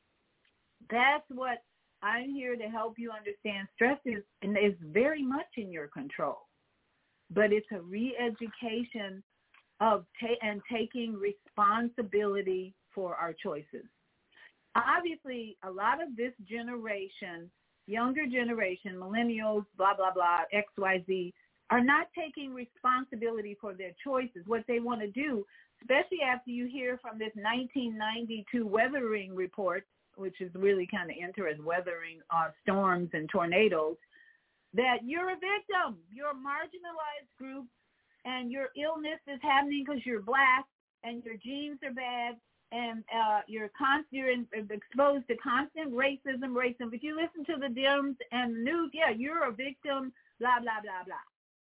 That's what I'm here to help you understand. Stress is, is very much in your control, but it's a re-education of ta- and taking responsibility for our choices. Obviously, a lot of this generation, younger generation, millennials, blah, blah, blah, X, Y, Z, are not taking responsibility for their choices. What they want to do, especially after you hear from this nineteen ninety-two weathering report, which is really kind of interesting, weathering uh, storms and tornadoes, that you're a victim. You're a marginalized group, and your illness is happening because you're Black and your genes are bad. And uh, you're, const- you're in, exposed to constant racism, racism. If you listen to the Dems and the news, yeah, you're a victim, blah, blah, blah, blah.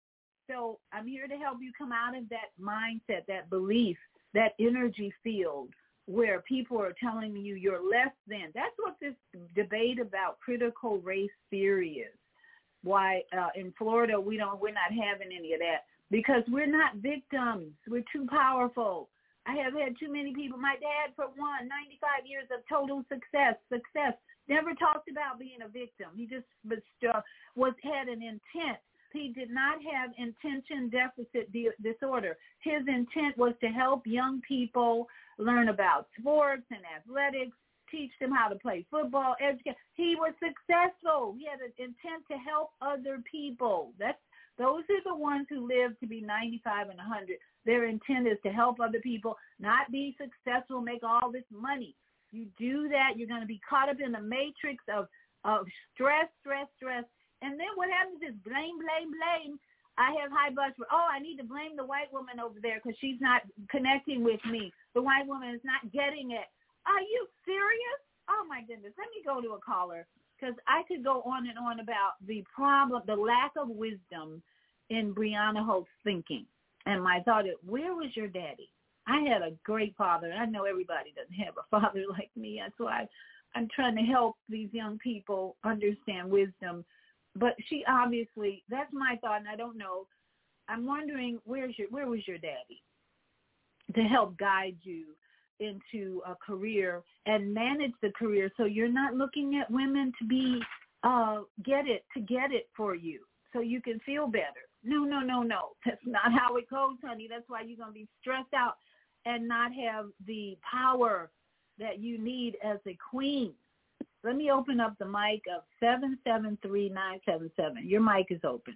So I'm here to help you come out of that mindset, that belief, that energy field where people are telling you you're less than. That's what this debate about critical race theory is. Why uh, in Florida we don't, we're not having any of that because we're not victims. We're too powerful. I have had too many people. My dad, for one, ninety-five years of total success, success, never talked about being a victim. He just was, uh, was had an intent. He did not have attention deficit di- disorder. His intent was to help young people learn about sports and athletics, teach them how to play football, educate. He was successful. He had an intent to help other people. That's Those are the ones who live to be ninety-five and one hundred. Their intent is to help other people, not be successful, make all this money. You do that, you're going to be caught up in the matrix of, of stress, stress, stress. And then what happens is blame, blame, blame. I have high blood pressure. Oh, I need to blame the white woman over there because she's not connecting with me. The white woman is not getting it. Are you serious? Oh, my goodness. Let me go to a caller because I could go on and on about the problem, the lack of wisdom in Brianna Holt's thinking. And my thought is, where was your daddy? I had a great father. I know everybody doesn't have a father like me. That's why I'm trying to help these young people understand wisdom. But she obviously, that's my thought, and I don't know. I'm wondering, where's your, where was your daddy to help guide you into a career and manage the career so you're not looking at women to be, uh, get it, to get it for you so you can feel better. No, no, no, no. That's not how it goes, honey. That's why you're going to be stressed out and not have the power that you need as a queen. Let me open up the mic of seven seven three nine seven seven. Your mic is open.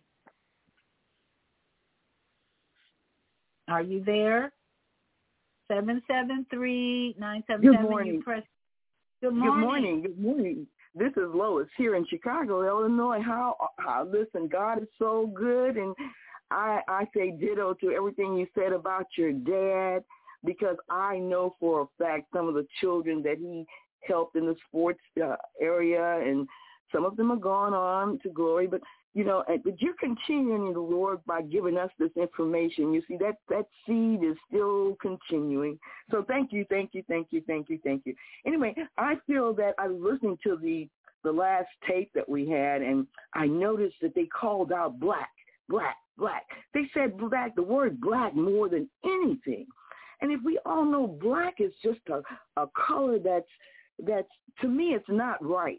Are you there? seven seven three nine seven seven.
Good morning.
You press. Good morning.
Good morning. Good morning. This is Lois here in Chicago, Illinois. How, how listen, God is so good, and I, I say ditto to everything you said about your dad, because I know for a fact some of the children that he helped in the sports uh, area, and some of them are gone on to glory. But you know, but you're continuing the Lord by giving us this information. You see, that that seed is still continuing. So thank you, thank you, thank you, thank you, thank you. Anyway, I feel that I was listening to the the last tape that we had, and I noticed that they called out black, black, black. They said black, the word black more than anything. And if we all know black is just a, a color that's, that's, to me, it's not right.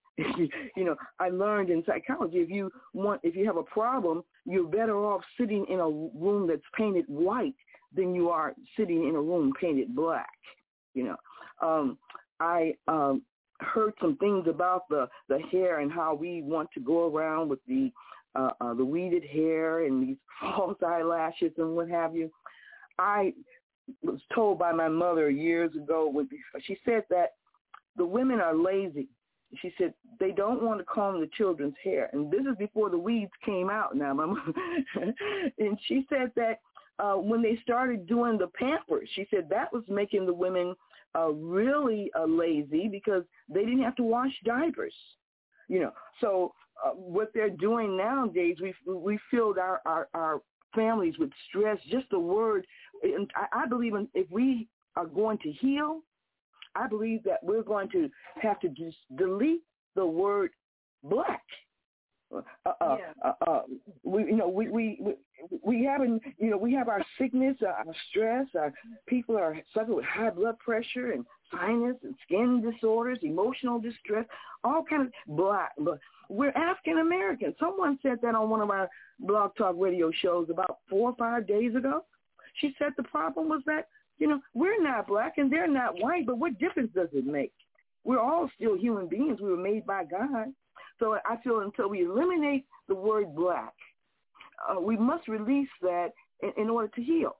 You know, I learned in psychology, if you want, if you have a problem, you're better off sitting in a room that's painted white than you are sitting in a room painted black. You know, um, I um, heard some things about the, the hair and how we want to go around with the uh, uh, the weeded hair and these false eyelashes and what have you. I was told by my mother years ago, when she said that the women are lazy. She said they don't want to comb the children's hair. And this is before the weeds came out now. My mom. And she said that uh, when they started doing the Pampers, she said that was making the women uh, really uh, lazy because they didn't have to wash diapers. You know, so uh, what they're doing nowadays, we we filled our, our, our families with stress. Just the word, and I, I believe in, if we are going to heal, I believe that we're going to have to just delete the word black. Uh, uh, yeah. uh, uh, we, you know, we, we, we, we haven't, you know, we have our sickness, our stress, our people are suffering with high blood pressure and sinus and skin disorders, emotional distress, all kinds of black. But we're African American. Someone said that on one of our Blog Talk radio shows about four or five days ago. She said the problem was that, you know, we're not black and they're not white, but what difference does it make? We're all still human beings. We were made by God. So I feel until we eliminate the word black, uh, we must release that in, in order to heal.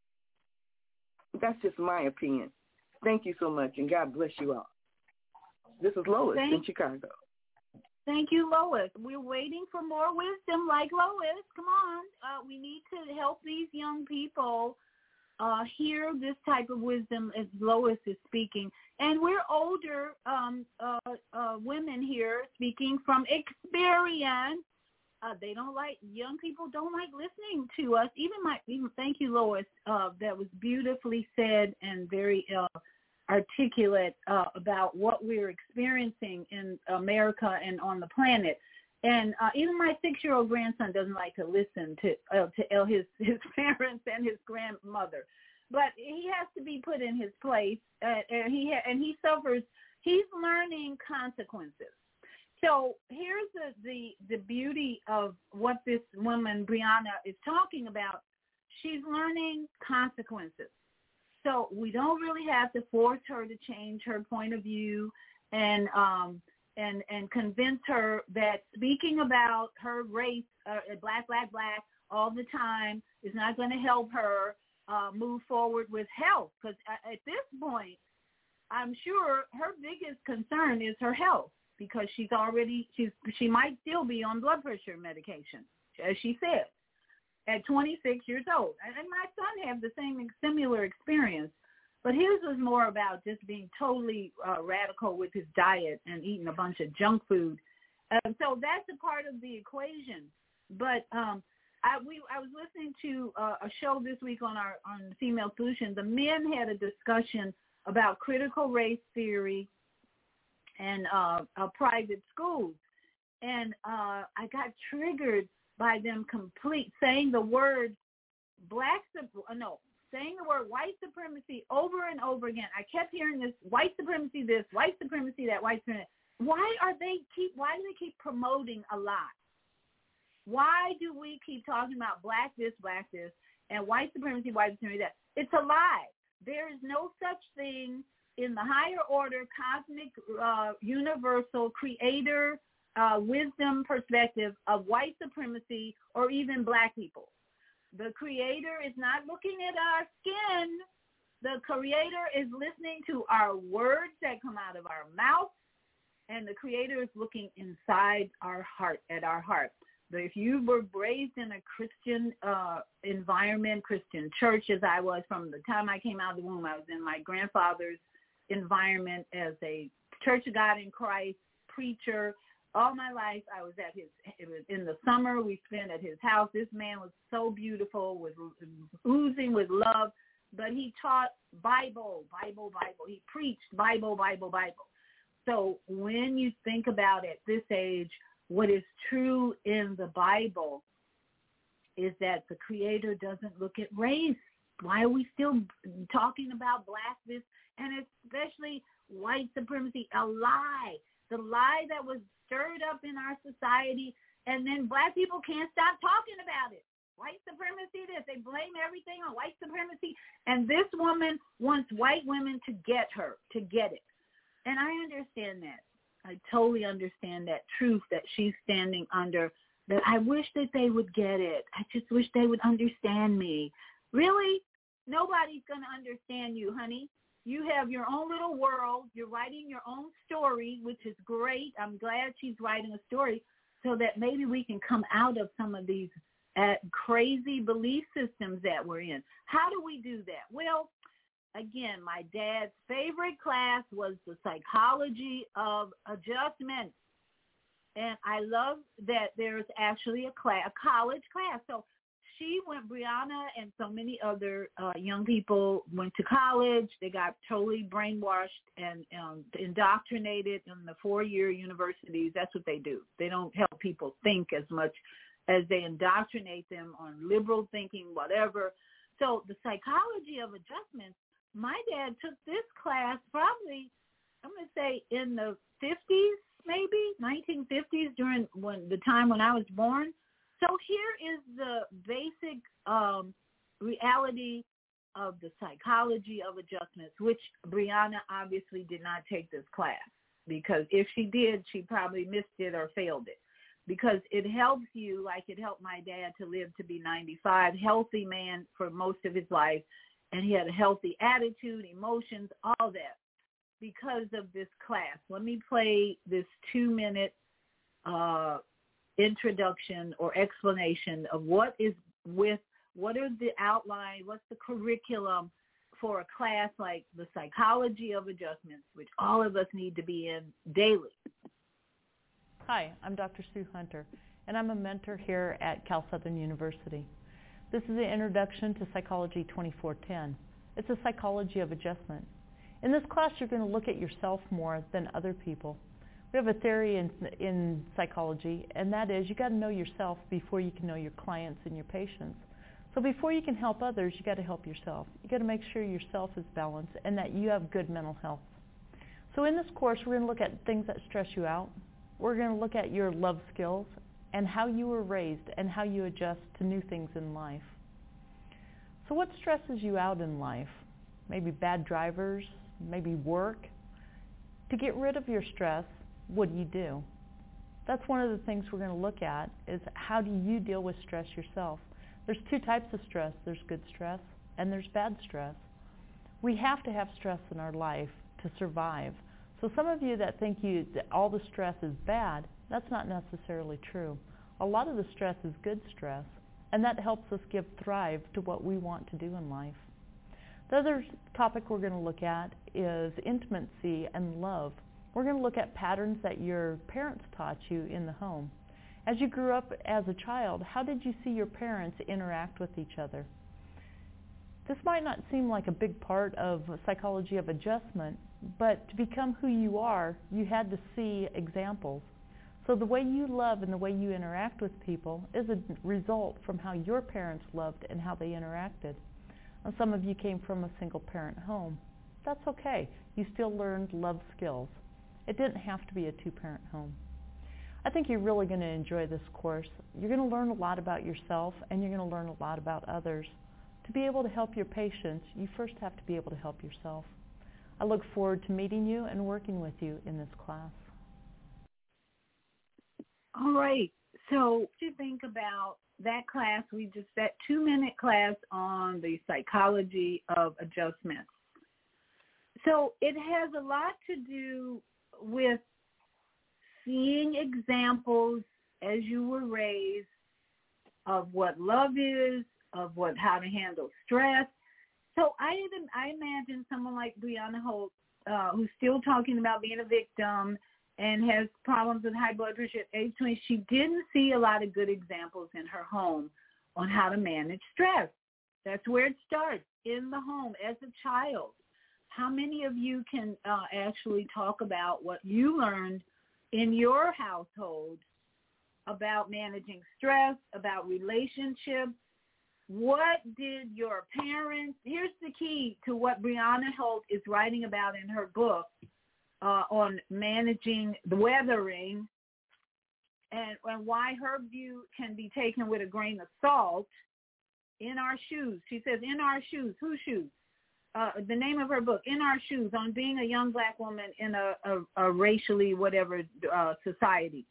That's just my opinion. Thank you so much, and God bless you all. This is Lois Thank- in Chicago.
Thank you, Lois. We're waiting for more wisdom like Lois. Come on. Uh, we need to help these young people uh, hear this type of wisdom as Lois is speaking. And we're older um, uh, uh, women here speaking from experience. Uh, they don't like, young people don't like listening to us. Even my, even, thank you, Lois. Uh, that was beautifully said and very uh, articulate uh, about what we're experiencing in America and on the planet. And uh, even my six-year-old grandson doesn't like to listen to uh, to his, his parents and his grandmother. But he has to be put in his place, uh, and he ha- and he suffers. He's learning consequences. So here's the, the, the beauty of what this woman, Brianna, is talking about. She's learning consequences. So we don't really have to force her to change her point of view. And um, and, and convince her that speaking about her race, uh, black, black, black, all the time is not going to help her uh, move forward with health. Because at this point, I'm sure her biggest concern is her health, because she's already, she's, she might still be on blood pressure medication, as she said, at twenty-six years old. And my son had the same similar experience, but his was more about just being totally uh, radical with his diet and eating a bunch of junk food. Um, so that's a part of the equation. But um, I, we, I was listening to uh, a show this week on our on Female Solution. The men had a discussion about critical race theory and uh, uh, private schools. And uh, I got triggered by them complete saying the word black, no, saying the word white supremacy over and over again. I kept hearing this white supremacy, this white supremacy, that white supremacy. Why are they keep? Why do they keep promoting a lie? Why do we keep talking about black this, black this, and white supremacy, white supremacy that? It's a lie. There is no such thing in the higher order, cosmic, uh, universal, creator, uh, wisdom perspective of white supremacy or even black people. The creator is not looking at our skin. The creator is listening to our words that come out of our mouth, and the creator is looking inside our heart, at our heart. But if you were raised in a Christian uh, environment, Christian church, as I was from the time I came out of the womb, I was in my grandfather's environment as a Church of God in Christ preacher. All my life, I was at his, it was in the summer we spent at his house. This man was so beautiful, was oozing with love, but he taught Bible, Bible, Bible. He preached Bible, Bible, Bible. So when you think about at this age, what is true in the Bible is that the Creator doesn't look at race. Why are we still talking about black this, and especially white supremacy? A lie. The lie that was stirred up in our society, and then black people can't stop talking about it. White supremacy this. They blame everything on white supremacy, and this woman wants white women to get her, to get it. And I understand that. I totally understand that truth that she's standing under, that I wish that they would get it. I just wish they would understand me. Really? Nobody's going to understand you, honey. You have your own little world. You're writing your own story, which is great. I'm glad she's writing a story so that maybe we can come out of some of these uh, crazy belief systems that we're in. How do we do that? Well, again, my dad's favorite class was the psychology of adjustment. And I love that there's actually a class, a college class. So she went, Brianna and so many other uh, young people went to college. They got totally brainwashed and um, indoctrinated in the four-year universities. That's what they do. They don't help people think as much as they indoctrinate them on liberal thinking, whatever. So the psychology of adjustments, my dad took this class probably, I'm going to say in the fifties, maybe nineteen fifties, during when the time when I was born. So here is the basic um, reality of the psychology of adjustments, which Brianna obviously did not take this class, because if she did, she probably missed it or failed it, because it helps you, like it helped my dad to live to be ninety-five, healthy man for most of his life. And he had a healthy attitude, emotions, all that, because of this class. Let me play this two-minute uh, introduction or explanation of what is with, what are the outline, what's the curriculum for a class like the psychology of adjustments, which all of us need to be in daily.
Hi, I'm Doctor Sue Hunter, and I'm a mentor here at Cal Southern University. This is the Introduction to Psychology twenty-four ten. It's a psychology of adjustment. In this class, you're going to look at yourself more than other people. We have a theory in, in psychology, and that is you got to know yourself before you can know your clients and your patients. So before you can help others, you got to help yourself. You got to make sure yourself is balanced and that you have good mental health. So in this course, we're going to look at things that stress you out. We're going to look at your love skills and how you were raised and how you adjust to new things in life. So what stresses you out in life? Maybe bad drivers, maybe work. To get rid of your stress, what do you do? That's one of the things we're going to look at is how do you deal with stress yourself? There's two types of stress. There's good stress and there's bad stress. We have to have stress in our life to survive. So some of you that think you that all the stress is bad, that's not necessarily true. A lot of the stress is good stress, and that helps us give thrive to what we want to do in life. The other topic we're going to look at is intimacy and love. We're going to look at patterns that your parents taught you in the home. As you grew up as a child, how did you see your parents interact with each other? This might not seem like a big part of psychology of adjustment, but to become who you are, you had to see examples. So the way you love and the way you interact with people is a result from how your parents loved and how they interacted. And some of you came from a single-parent home. That's okay. You still learned love skills. It didn't have to be a two-parent home. I think you're really going to enjoy this course. You're going to learn a lot about yourself, and you're going to learn a lot about others. To be able to help your patients, you first have to be able to help yourself. I look forward to meeting you and working with you in this class.
All right. So to think about that class, we just that two-minute class on the psychology of adjustments. So it has a lot to do with seeing examples as you were raised of what love is, of what how to handle stress. So I even I imagine someone like Brianna Holt, uh, who's still talking about being a victim and has problems with high blood pressure at age twenty. She didn't see a lot of good examples in her home on how to manage stress. That's where it starts, in the home as a child. How many of you can uh, actually talk about what you learned in your household about managing stress, about relationships? What did your parents, here's the key to what Brianna Holt is writing about in her book uh, on managing the weathering and, and why her view can be taken with a grain of salt. In Our Shoes. She says, in our shoes. Whose shoes? Uh, the name of her book, In Our Shoes, on being a young black woman in a, a, a racially whatever uh, society.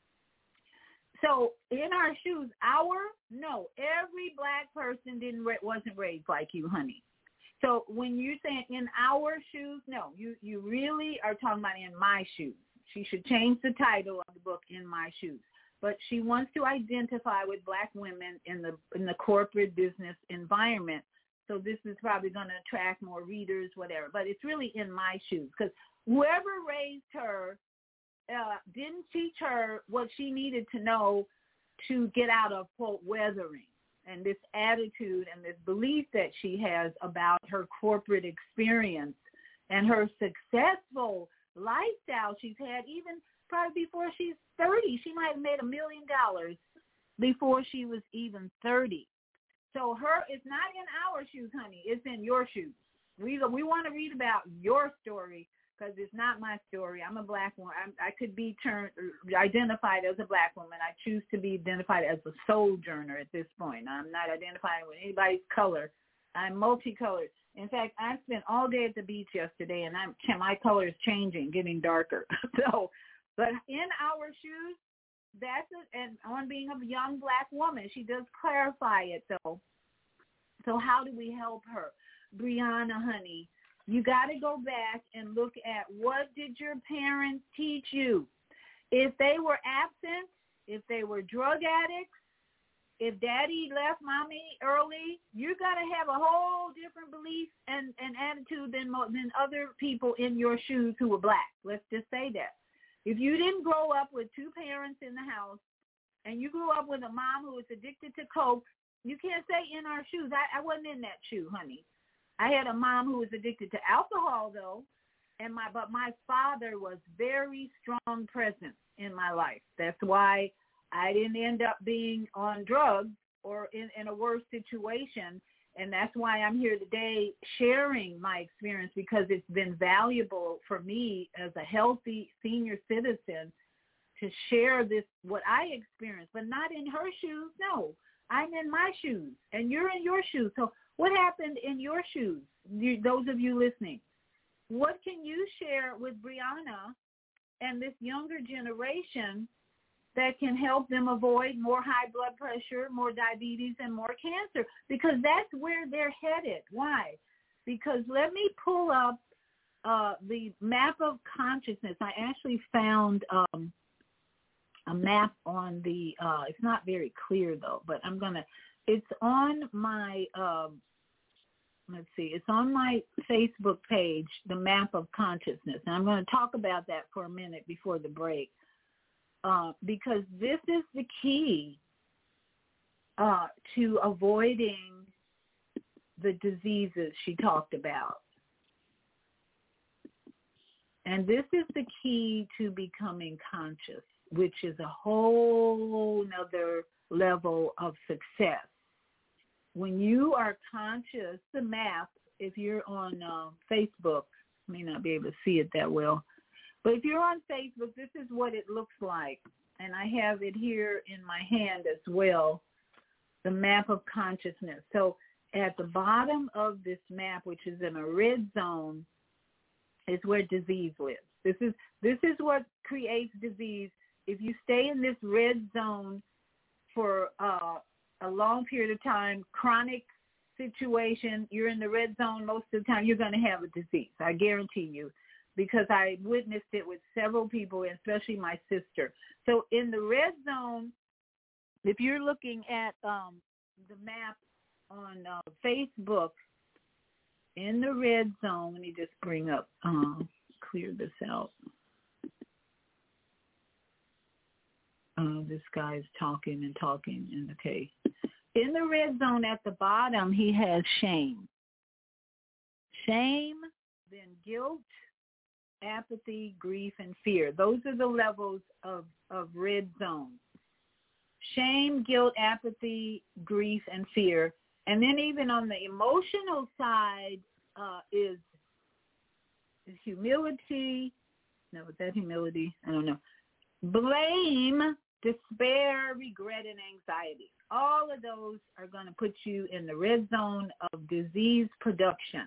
So in our shoes, our, no, every black person didn't wasn't raised like you, honey. So when you're saying in our shoes, no, you, you really are talking about in my shoes. She should change the title of the book, In My Shoes. But she wants to identify with black women in the in the corporate business environment. So this is probably going to attract more readers, whatever. But it's really in my shoes because whoever raised her uh, didn't teach her what she needed to know to get out of, quote, weathering and this attitude and this belief that she has about her corporate experience and her successful lifestyle she's had even probably before she's thirty. She might have made a million dollars before she was even thirty. So her, it's not in our shoes, honey. It's in your shoes. We we want to read about your story because it's not my story. I'm a black woman. I'm, I could be turned identified as a black woman. I choose to be identified as a sojourner at this point. I'm not identifying with anybody's color. I'm multicolored. In fact, I spent all day at the beach yesterday, and I'm my color is changing, getting darker. So. But in our shoes, that's it. And on being a young black woman, she does clarify it, though. So how do we help her? Brianna, honey, you got to go back and look at what did your parents teach you? If they were absent, if they were drug addicts, if daddy left mommy early, you got to have a whole different belief and, and attitude than, than other people in your shoes who were black. Let's just say that. If you didn't grow up with two parents in the house and you grew up with a mom who was addicted to coke, you can't say in our shoes. I, I wasn't in that shoe, honey. I had a mom who was addicted to alcohol, though, and my but my father was very strong presence in my life. That's why I didn't end up being on drugs or in, in a worse situation. And that's why I'm here today sharing my experience because it's been valuable for me as a healthy senior citizen to share this, what I experienced, but not in her shoes. No, I'm in my shoes and you're in your shoes. So what happened in your shoes, you, those of you listening? What can you share with Brianna and this younger generation that can help them avoid more high blood pressure, more diabetes, and more cancer, because that's where they're headed. Why? Because let me pull up uh, the map of consciousness. I actually found um, a map on the, uh, it's not very clear though, but I'm going to, it's on my, um, let's see, it's on my Facebook page, the map of consciousness. And I'm going to talk about that for a minute before the break. Uh, because this is the key uh, to avoiding the diseases she talked about. And this is the key to becoming conscious, which is a whole nother level of success. When you are conscious, the map, if you're on uh, Facebook, may not be able to see it that well, but if you're on Facebook, this is what it looks like. And I have it here in my hand as well, the map of consciousness. So at the bottom of this map, which is in a red zone, is where disease lives. This is this is what creates disease. If you stay in this red zone for uh, a long period of time, chronic situation, you're in the red zone most of the time, you're going to have a disease. I guarantee you, because I witnessed it with several people, especially my sister. So in the red zone, if you're looking at um, the map on uh, Facebook, in the red zone, let me just bring up, um, clear this out. Uh, this guy's talking and talking, and okay. In the red zone at the bottom, he has shame. Shame, then guilt, apathy, grief, and fear. Those are the levels of, of red zone. Shame, guilt, apathy, grief, and fear. And then even on the emotional side uh, is, is humility. No, is that humility? I don't know. Blame, despair, regret, and anxiety. All of those are going to put you in the red zone of disease production.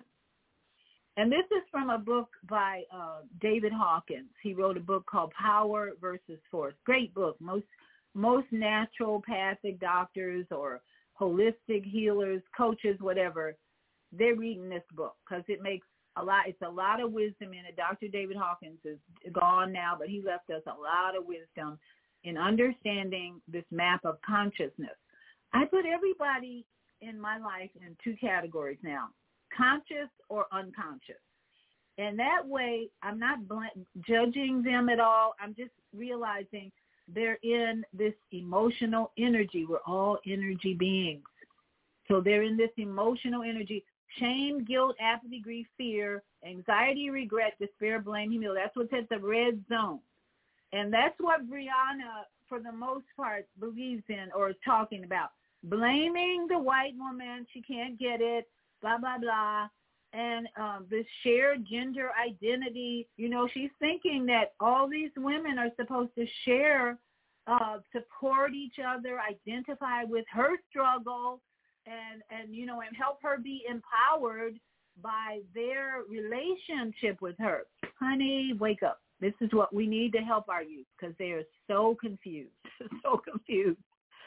And this is from a book by uh, David Hawkins. He wrote a book called Power versus Force. Great book. Most most naturopathic doctors or holistic healers, coaches, whatever, they're reading this book because it makes a lot. It's a lot of wisdom in it. Doctor David Hawkins is gone now, but he left us a lot of wisdom in understanding this map of consciousness. I put everybody in my life in two categories now. Conscious or unconscious. And that way, I'm not bl- judging them at all. I'm just realizing they're in this emotional energy. We're all energy beings. So they're in this emotional energy. Shame, guilt, apathy, grief, fear, anxiety, regret, despair, blame, humility. That's what's at the red zone. And that's what Brianna, for the most part, believes in or is talking about. Blaming the white woman. She can't get it. Blah, blah, blah, and um, this shared gender identity, you know, she's thinking that all these women are supposed to share, uh, support each other, identify with her struggle, and, and, you know, and help her be empowered by their relationship with her. Honey, wake up. This is what we need to help our youth because they are so confused, so confused.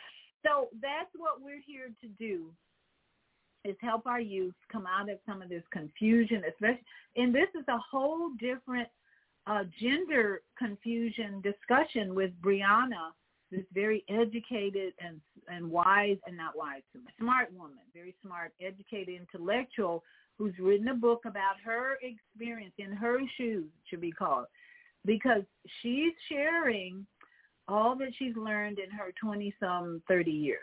So that's what we're here to do, is help our youth come out of some of this confusion, especially, and this is a whole different uh, gender confusion discussion with Brianna, this very educated and and wise, and not wise, smart woman, very smart, educated, intellectual, who's written a book about her experience, in her shoes, it should be called, because she's sharing all that she's learned in her twenty-some, thirty years.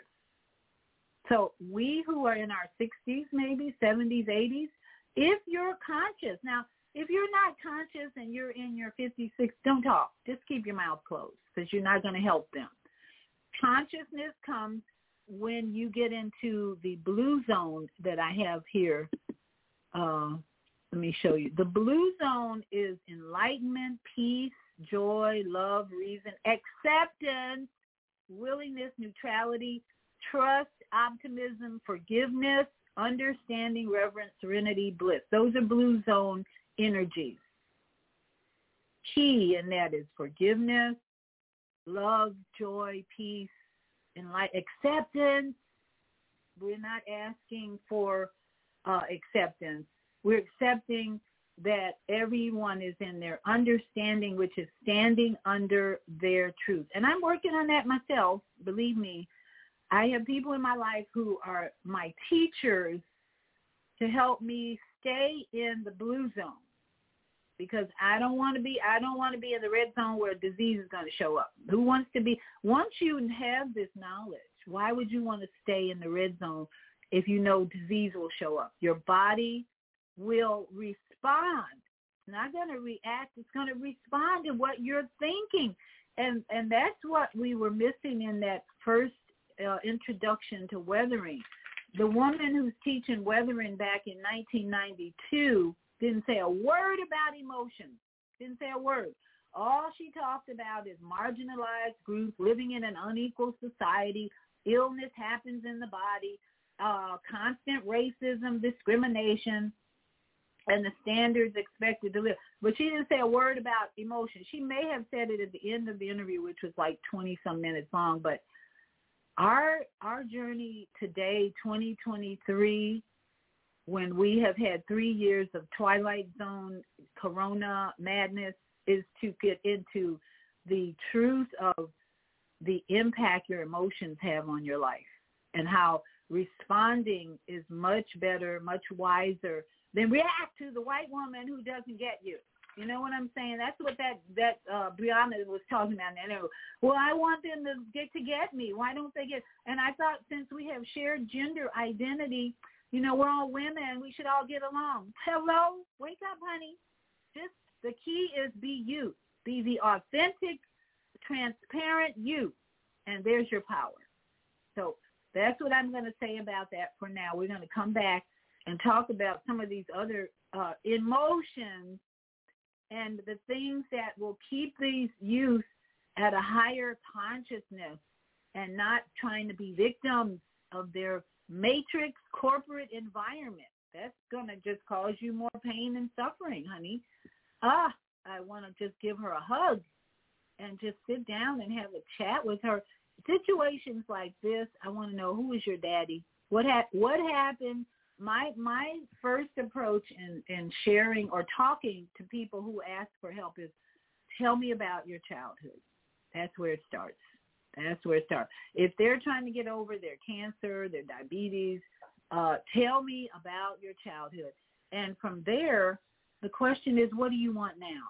So we who are in our sixties, maybe seventies, eighties, if you're conscious. Now, if you're not conscious and you're in your fifties, sixties, don't talk. Just keep your mouth closed because you're not going to help them. Consciousness comes when you get into the blue zone that I have here. Uh, let me show you. The blue zone is enlightenment, peace, joy, love, reason, acceptance, willingness, neutrality, trust, optimism, forgiveness, understanding, reverence, serenity, bliss. Those are blue zone energies. key, and that is forgiveness, love, joy, peace, and like acceptance. We're not asking for uh, acceptance. We're accepting that everyone is in their understanding, which is standing under their truth. And I'm working on that myself. Believe me, I have people in my life who are my teachers to help me stay in the blue zone, because I don't want to be, I don't want to be in the red zone where disease is going to show up. Who wants to be, once you have this knowledge, why would you want to stay in the red zone if you know disease will show up? Your body will respond. It's not going to react. It's going to respond to what you're thinking. And and that's what we were missing in that first uh, introduction to weathering. The woman who's teaching weathering back in nineteen ninety-two didn't say a word about emotions. Didn't say a word. All she talked about is marginalized groups living in an unequal society. Illness happens in the body. Uh, constant racism, discrimination, and the standards expected to live. But she didn't say a word about emotion. She may have said it at the end of the interview, which was like twenty-some minutes long. But our our journey today, twenty twenty-three, when we have had three years of Twilight Zone, Corona madness, is to get into the truth of the impact your emotions have on your life and how responding is much better, much wiser than react to the white woman who doesn't get you. You know what I'm saying? That's what that, that uh, Brianna was talking about. And well, I want them to get to get me. Why don't they get? And I thought since we have shared gender identity, you know, we're all women, we should all get along. Hello? Wake up, honey. Just the key is be you. Be the authentic, transparent you. And there's your power. So that's what I'm going to say about that for now. We're going to come back and talk about some of these other uh, emotions and the things that will keep these youth at a higher consciousness and not trying to be victims of their matrix corporate environment. That's going to just cause you more pain and suffering, honey. Ah, I want to just give her a hug and just sit down and have a chat with her. Situations like this, I want to know, who is your daddy? What ha- what happened? My my first approach in, in sharing or talking to people who ask for help is, tell me about your childhood. That's where it starts. That's where it starts. If they're trying to get over their cancer, their diabetes, uh, tell me about your childhood. And from there, the question is, what do you want now?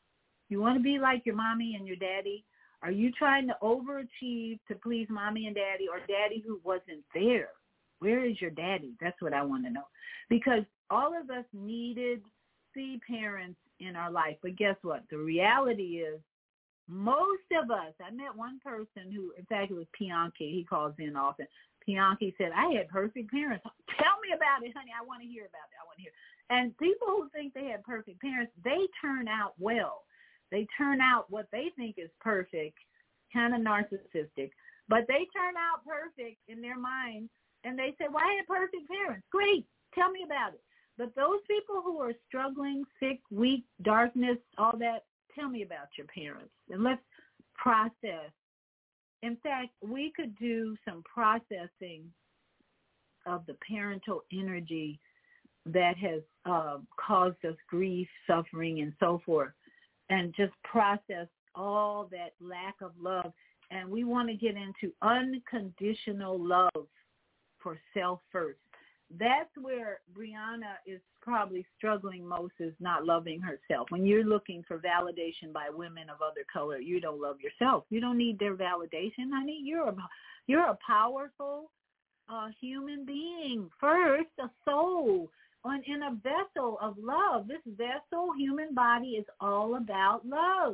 You want to be like your mommy and your daddy? Are you trying to overachieve to please mommy and daddy, or daddy who wasn't there? Where is your daddy? That's what I want to know. Because all of us needed see parents in our life. But guess what? The reality is most of us, I met one person who, in fact, it was Pianki. He calls in often. Pianki said, I had perfect parents. Tell me about it, honey. I want to hear about it. I want to hear. And people who think they have perfect parents, they turn out well. They turn out what they think is perfect, kind of narcissistic, but they turn out perfect in their mind, and they say, well, I had perfect parents. Great. Tell me about it. But those people who are struggling, sick, weak, darkness, all that, tell me about your parents, and let's process. In fact, we could do some processing of the parental energy that has uh, caused us grief, suffering, and so forth, and just process all that lack of love. And we want to get into unconditional love for self first. That's where Brianna is probably struggling most, is not loving herself. When you're looking for validation by women of other color, you don't love yourself. You don't need their validation, honey. You're a, you're a powerful uh, human being first, a soul on in a vessel of love. This vessel, human body, is all about love.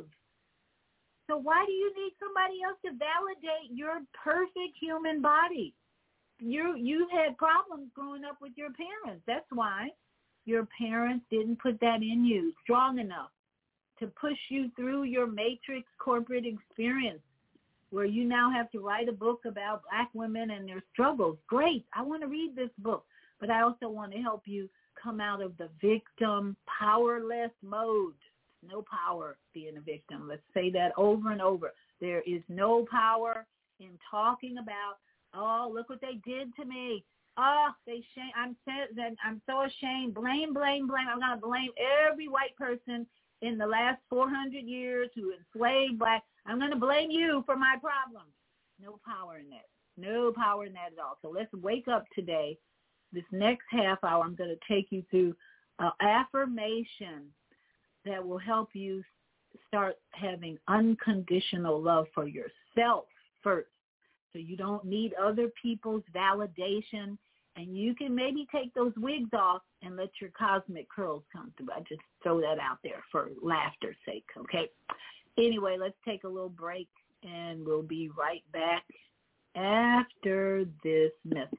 So why do you need somebody else to validate your perfect human body? You you've had problems growing up with your parents. That's why your parents didn't put that in you strong enough to push you through your matrix corporate experience, where you now have to write a book about black women and their struggles. Great. I want to read this book, but I also want to help you come out of the victim powerless mode. no power being a victim. Let's say that over and over. There is no power in talking about, oh, look what they did to me. Oh, they shame. I'm I'm so ashamed. Blame, blame, blame. I'm gonna blame every white person in the last four hundred years who enslaved black. I'm gonna blame you for my problems. No power in that. No power in that at all. So let's wake up today. This next half hour, I'm going to take you through an affirmation that will help you start having unconditional love for yourself first. So you don't need other people's validation, and you can maybe take those wigs off and let your cosmic curls come through. I just throw that out there for laughter's sake, okay? Anyway, let's take a little break, and we'll be right back after this message.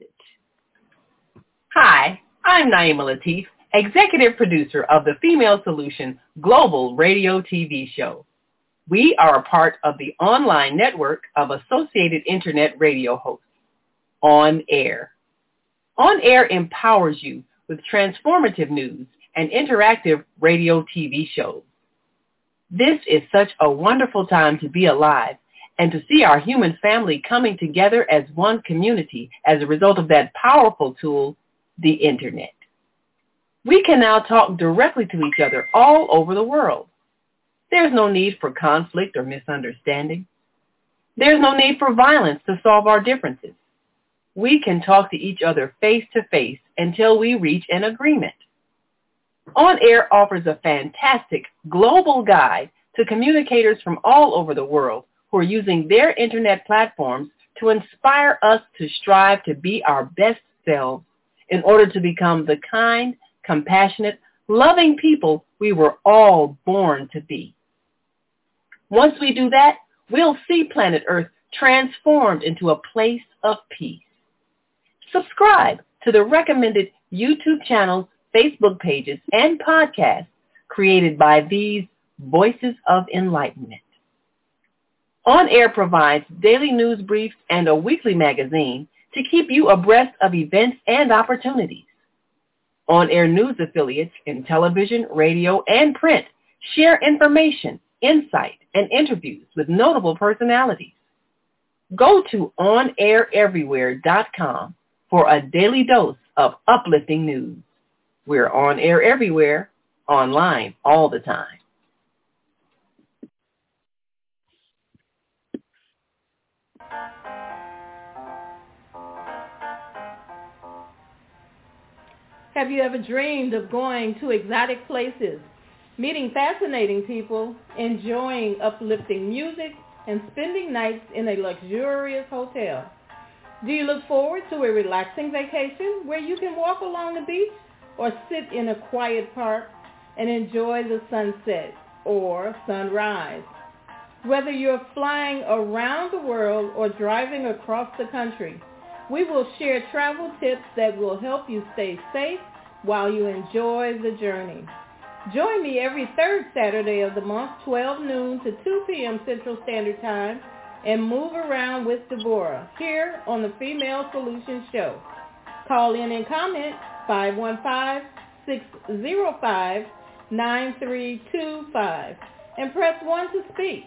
Hi, I'm Naima Latif, executive producer of the Female Solution Global Radio T V show. We are a part of the online network of Associated Internet radio hosts, On Air. On Air empowers you with transformative news and interactive radio T V shows. This is such a wonderful time to be alive and to see our human family coming together as one community as a result of that powerful tool, the Internet. We can now talk directly to each other all over the world. There's no need for conflict or misunderstanding. There's no need for violence to solve our differences. We can talk to each other face to face until we reach an agreement. On Air offers a fantastic global guide to communicators from all over the world who are using their Internet platforms to inspire us to strive to be our best selves in order to become the kind, compassionate, loving people we were all born to be. Once we do that, we'll see planet Earth transformed into a place of peace. Subscribe to the recommended YouTube channels, Facebook pages, and podcasts created by these Voices of Enlightenment. On Air provides daily news briefs and a weekly magazine to keep you abreast of events and opportunities. On Air news affiliates in television, radio, and print share information, insight, and interviews with notable personalities. Go to on air everywhere dot com for a daily dose of uplifting news. We're on air everywhere, online all the time.
Have you ever dreamed of going to exotic places, meeting fascinating people, enjoying uplifting music, and spending nights in a luxurious hotel? Do you look forward to a relaxing vacation where you can walk along the beach or sit in a quiet park and enjoy the sunset or sunrise? Whether you're flying around the world or driving across the country, we will share travel tips that will help you stay safe while you enjoy the journey. Join me every third Saturday of the month, twelve noon to two p.m. Central Standard Time, and move around with Deborah here on the Female Solution Show. Call in and comment five one five, six zero five, nine three two five and press one to speak.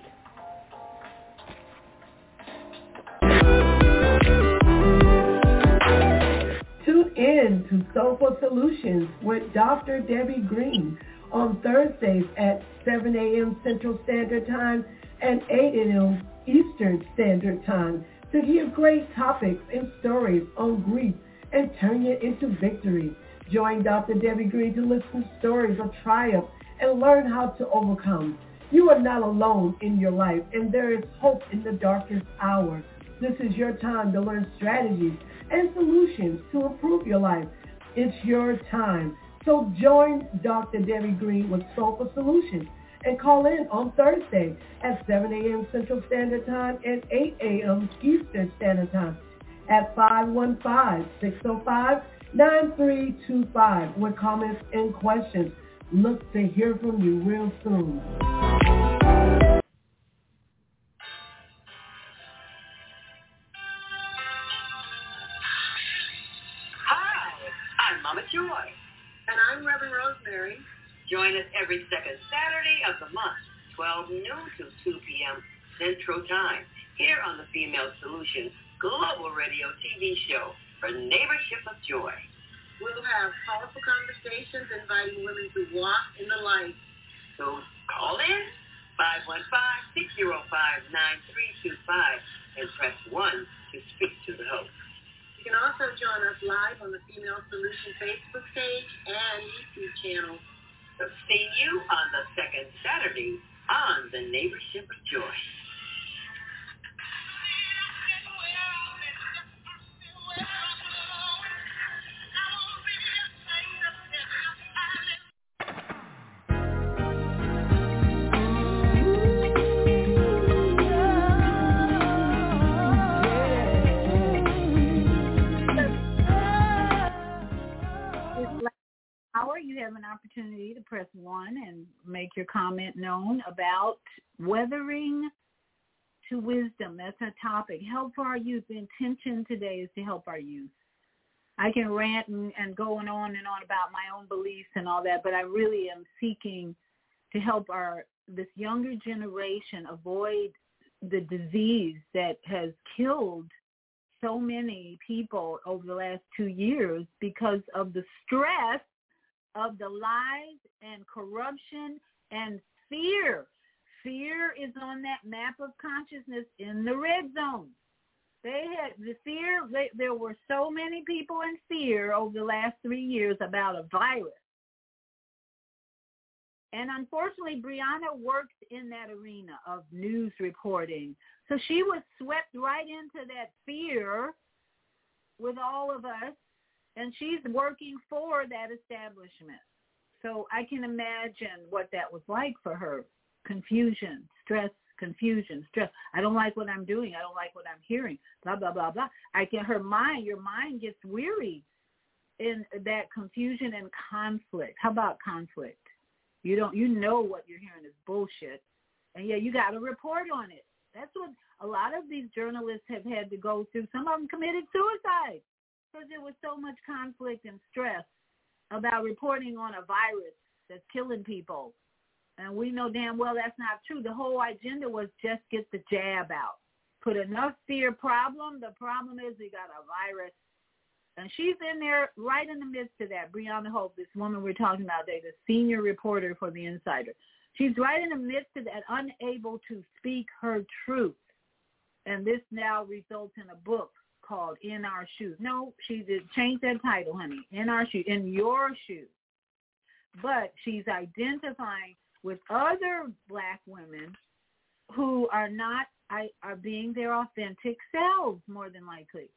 Tune in to Soulful Solutions with Doctor Debbie Green on Thursdays at seven a.m. Central Standard Time and eight a.m. Eastern Standard Time to hear great topics and stories on grief and turn it into victory. Join Doctor Debbie Green to listen to stories of triumph and learn how to overcome. You are not alone in your life, and there is hope in the darkest hour. This is your time to learn strategies and solutions to improve your life. It's your time. So join Doctor Debbie Green with Soulful Solutions and call in on Thursday at seven a.m. Central Standard Time and eight a.m. Eastern Standard Time at five one five, six zero five, nine three two five with comments and questions. Look to hear from you real soon.
Hi, I'm Mama Joy. And I'm Reverend Rosemary,
Join us every second Saturday of the month, twelve noon to two p.m. Central Time, here on the Female Solution Global Radio T V show for Neighborship of Joy. We'll have powerful conversations inviting women to walk in the light. So call in five one five, six zero five, nine three two five and press one to speak to the host. You can also join us live on the Female Solution Facebook page and YouTube channel. So see you on the second Saturday on the Neighborship of Joy.
You have an opportunity to press one and make your comment known about weathering to wisdom. That's our topic. Help for our youth. The intention today is to help our youth. I can rant and, and go on and on about my own beliefs and all that, but I really am seeking to help our this younger generation avoid the disease that has killed so many people over the last two years because of the stress of the lies and corruption and fear. Fear is on that map of consciousness in the red zone. They had the fear. They, there were so many people in fear over the last three years about a virus. And unfortunately, Brianna works in that arena of news reporting. So she was swept right into that fear with all of us. And she's working for that establishment. So I can imagine what that was like for her. Confusion, stress, confusion, stress. I don't like what I'm doing. I don't like what I'm hearing. Blah, blah, blah, blah. I can, her mind, your mind gets weary in that confusion and conflict. How about conflict? You don't, you know what you're hearing is bullshit. And yeah, you got to report on it. That's what a lot of these journalists have had to go through. Some of them committed suicide. Because there was so much conflict and stress about reporting on a virus that's killing people. And we know damn well that's not true. The whole agenda was just get the jab out. Put enough fear problem. The problem is we got a virus. And she's in there right in the midst of that. Brianna Hope, this woman we're talking about today, the senior reporter for The Insider. She's right in the midst of that, unable to speak her truth. And this now results in a book called In Our Shoes. No, she did change that title, honey. In Our Shoes, in Your Shoes. But she's identifying with other black women who are not, are being their authentic selves, more than likely.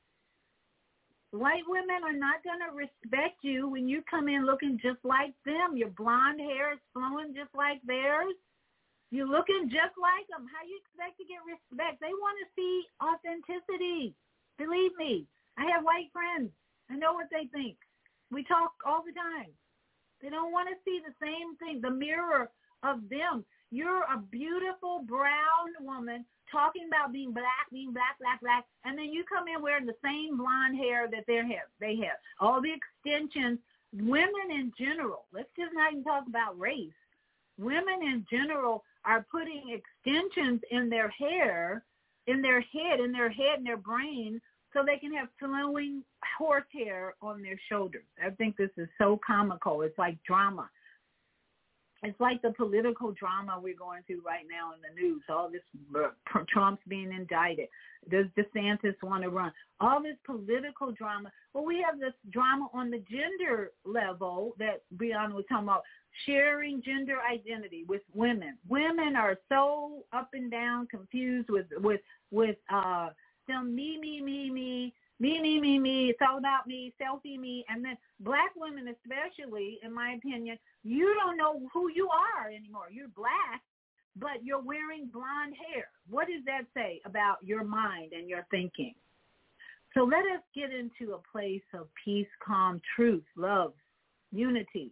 White women are not going to respect you when you come in looking just like them. Your blonde hair is flowing just like theirs. You're looking just like them. How you expect to get respect? They want to see authenticity. Believe me, I have white friends. I know what they think. We talk all the time. They don't want to see the same thing, the mirror of them. You're a beautiful brown woman talking about being black, being black, black, black, and then you come in wearing the same blonde hair that they have. They have all the extensions. Women in general, let's just not even talk about race. Women in general are putting extensions in their hair, in their head, in their head, in their brain, so they can have flowing horsehair on their shoulders. I think this is so comical. It's like drama. It's like the political drama we're going through right now in the news. All this, uh, Trump's being indicted. Does DeSantis want to run? All this political drama. Well, we have this drama on the gender level that Brianna was talking about, sharing gender identity with women. Women are so up and down, confused with with with uh, some me, me, me, me, me, me, me, me. It's all about me, selfie me. And then black women especially, in my opinion, you don't know who you are anymore. You're black, but you're wearing blonde hair. What does that say about your mind and your thinking? So let us get into a place of peace, calm, truth, love, unity.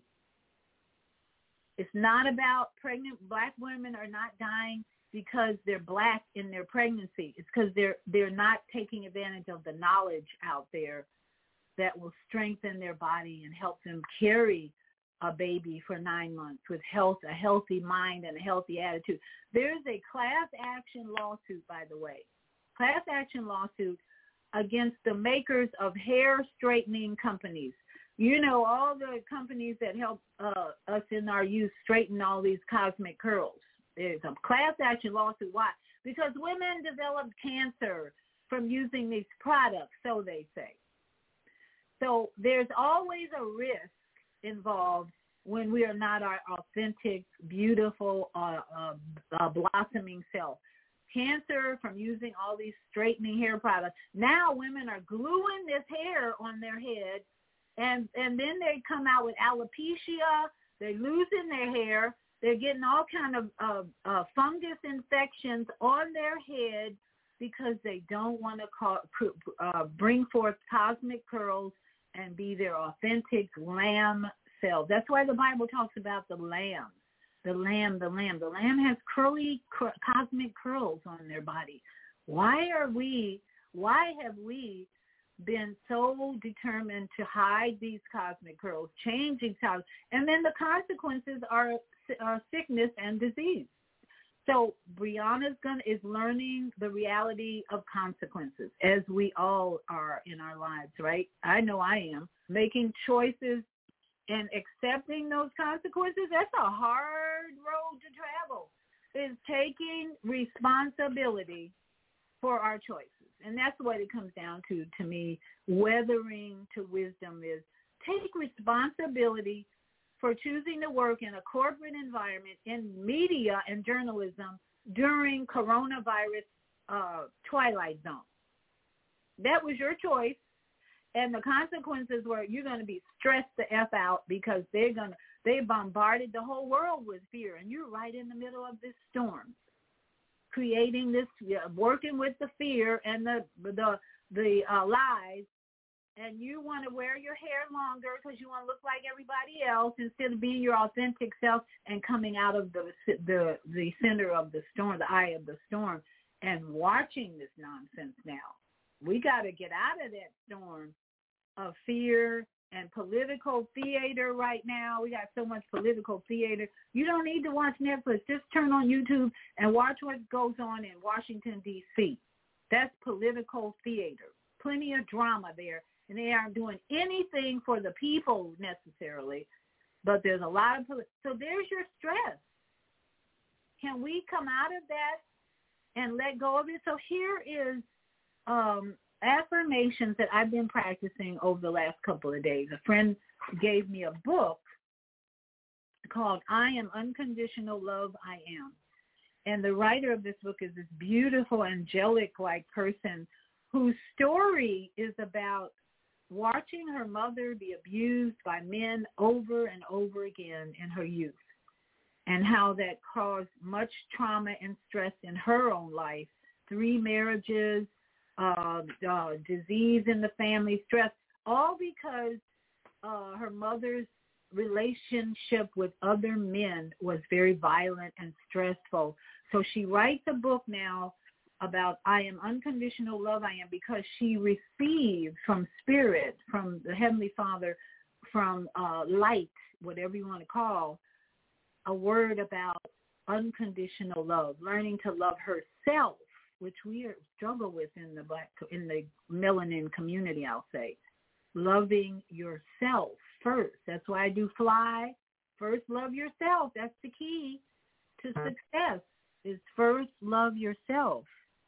It's not about pregnant black women are not dying because they're black in their pregnancy. It's because they're they're not taking advantage of the knowledge out there that will strengthen their body and help them carry a baby for nine months with health, a healthy mind and a healthy attitude. There's a class action lawsuit, by the way, class action lawsuit against the makers of hair straightening companies. You know, all the companies that help uh, us in our youth straighten all these cosmic curls. There's a class action lawsuit. Why? Because women developed cancer from using these products, so they say. So there's always a risk involved when we are not our authentic, beautiful, uh, uh, uh, blossoming self. Cancer from using all these straightening hair products. Now women are gluing this hair on their head, and, and then they come out with alopecia. They're losing their hair. They're getting all kind of uh, uh, fungus infections on their head because they don't want to call, uh, bring forth cosmic curls and be their authentic lamb self. That's why the Bible talks about the lamb. The lamb, the lamb. The lamb has curly, cr- cosmic curls on their body. Why are we, why have we been so determined to hide these cosmic curls, change these colors, and then the consequences are, are sickness and disease. So Brianna's gonna is learning the reality of consequences, as we all are in our lives, right? I know I am. Making choices and accepting those consequences, that's a hard road to travel. Is taking responsibility for our choices. And that's what it comes down to, to me. Weathering to wisdom is take responsibility for choosing to work in a corporate environment in media and journalism during coronavirus uh, twilight zone. That was your choice. And the consequences were you're going to be stressed the F out because they're going to, they bombarded the whole world with fear. And you're right in the middle of this storm, creating this, yeah, working with the fear and the, the, the uh, lies. And you want to wear your hair longer because you want to look like everybody else instead of being your authentic self and coming out of the, the, the center of the storm, the eye of the storm, and watching this nonsense now. We got to get out of that storm of fear and political theater right now. We got so much political theater. You don't need to watch Netflix. Just turn on YouTube and watch what goes on in Washington, D C. That's political theater. Plenty of drama there, and they aren't doing anything for the people necessarily, but there's a lot of political. So there's your stress. Can we come out of that and let go of it? So here is um, affirmations that I've been practicing over the last couple of days. A friend gave me a book called I Am Unconditional Love, I Am. And the writer of this book is this beautiful, angelic-like person whose story is about watching her mother be abused by men over and over again in her youth, and how that caused much trauma and stress in her own life. Three marriages, uh, uh, disease in the family, stress, all because uh, her mother's relationship with other men was very violent and stressful. So she writes a book now about I Am Unconditional Love, I Am, because she received from Spirit, from the Heavenly Father, from uh, light, whatever you want to call, a word about unconditional love, learning to love herself, which we are, struggle with in the black, in the melanin community, I'll say. Loving yourself first. That's why I do fly. First, love yourself. That's the key to success, is first love yourself.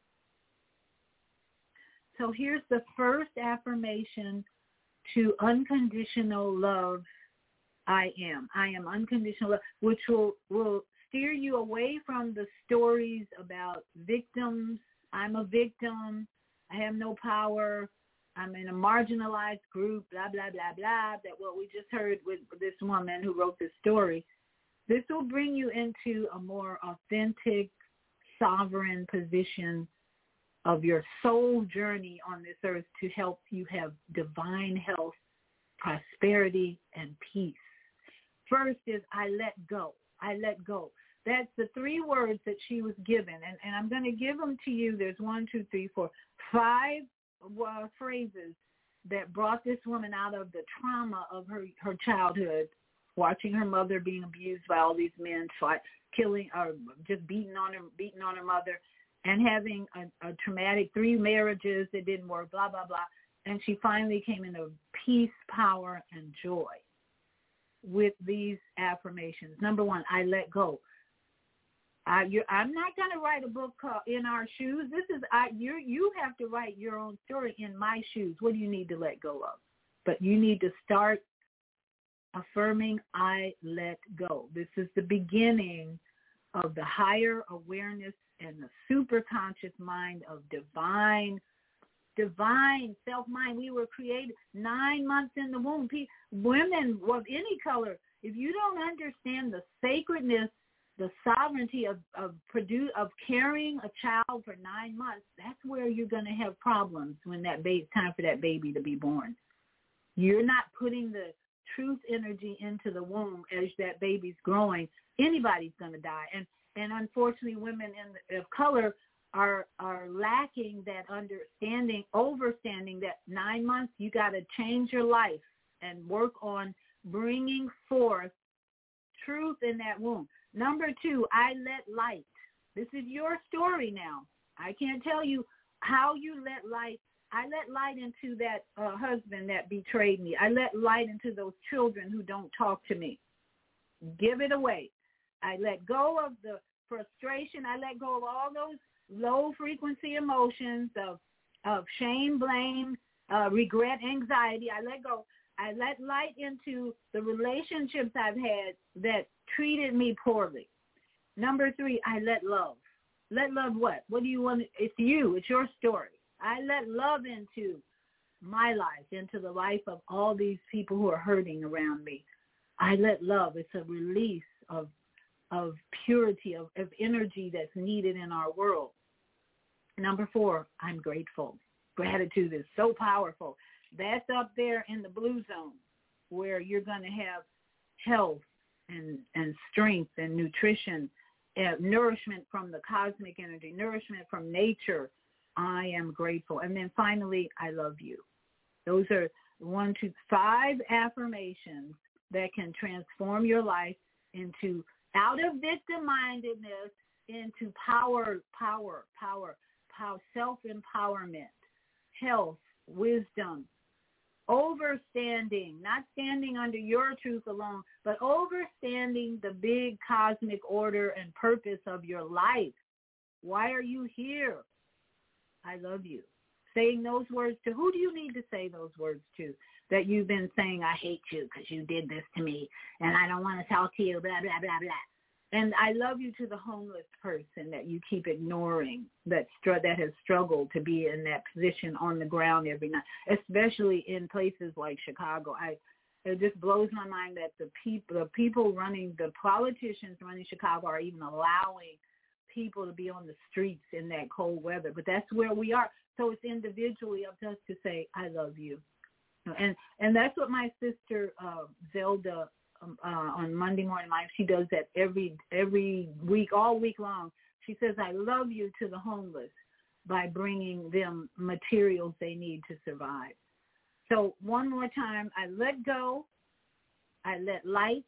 So here's the first affirmation to unconditional love, I am. I am unconditional love, which will, will steer you away from the stories about victims. I'm a victim. I have no power. I'm in a marginalized group, blah, blah, blah, blah, that what we just heard with this woman who wrote this story. This will bring you into a more authentic, sovereign position of your soul journey on this earth to help you have divine health, prosperity, and peace. First is I let go. I let go. That's the three words that she was given. And, and I'm going to give them to you. There's one, two, three, four, five uh, phrases that brought this woman out of the trauma of her, her childhood watching her mother being abused by all these men, fight, killing or just beating on her, beating on her mother, and having a, a traumatic three marriages that didn't work, blah, blah, blah. And she finally came into peace, power, and joy with these affirmations. Number one, I let go. I, you're, I'm not going to write a book called In Our Shoes. This is, I, you you have to write your own story in my shoes. What do you need to let go of? But you need to start affirming, I let go. This is the beginning of the higher awareness and the superconscious mind of divine, divine self-mind. We were created nine months in the womb. Women of any color, if you don't understand the sacredness, the sovereignty of of, produce, of carrying a child for nine months, that's where you're going to have problems when that baby, time for that baby to be born. You're not putting the truth energy into the womb as that baby's growing. Anybody's going to die. And and unfortunately, women in the, of color are are lacking that understanding, overstanding that nine months you got to change your life and work on bringing forth truth in that womb. Number two, I let light. This is your story now. I can't tell you how you let light. I let light into that uh, husband that betrayed me. I let light into those children who don't talk to me. Give it away. I let go of the frustration. I let go of all those low-frequency emotions of, of shame, blame, uh, regret, anxiety. I let go. I let light into the relationships I've had that treated me poorly. Number three, I let love. Let love what? What do you want? It's you. It's your story. I let love into my life, into the life of all these people who are hurting around me. I let love. It's a release of of purity, of, of energy that's needed in our world. Number four, I'm grateful. Gratitude is so powerful. That's up there in the blue zone where you're going to have health and, and strength and nutrition, uh, nourishment from the cosmic energy, nourishment from nature. I am grateful. And then finally, I love you. Those are one, two, five affirmations that can transform your life into out of victim-mindedness into power, power, power, power, self-empowerment, health, wisdom, overstanding, not standing under your truth alone, but overstanding the big cosmic order and purpose of your life. Why are you here? I love you. Saying those words to, who do you need to say those words to? That you've been saying, I hate you because you did this to me, and I don't want to talk to you, blah, blah, blah, blah. And I love you to the homeless person that you keep ignoring, that str- that has struggled to be in that position on the ground every night, especially in places like Chicago. I It just blows my mind that the people, the people running, the politicians running Chicago are even allowing people to be on the streets in that cold weather. But that's where we are. So it's individually up to us to say, I love you. And and that's what my sister uh, Zelda um, uh, on Monday Morning Live, she does that every every week, all week long. She says, I love you to the homeless by bringing them materials they need to survive. So one more time, I let go, I let light,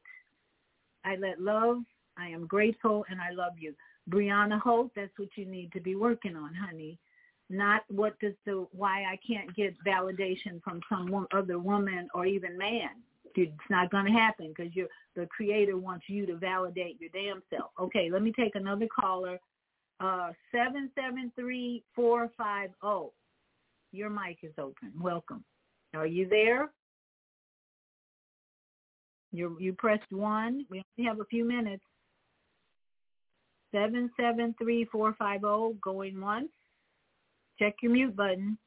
I let love, I am grateful, and I love you. Brianna Holt, that's what you need to be working on, honey. Not what does the why I can't get validation from some one, other woman or even man. It's not going to happen because you the Creator wants you to validate your damn self. Okay, let me take another caller. Uh, seven seven three four five zero. Your mic is open. Welcome. Are you there? You you pressed one. We only have a few minutes. Seven seven three four five zero. Going once. Check your mute button.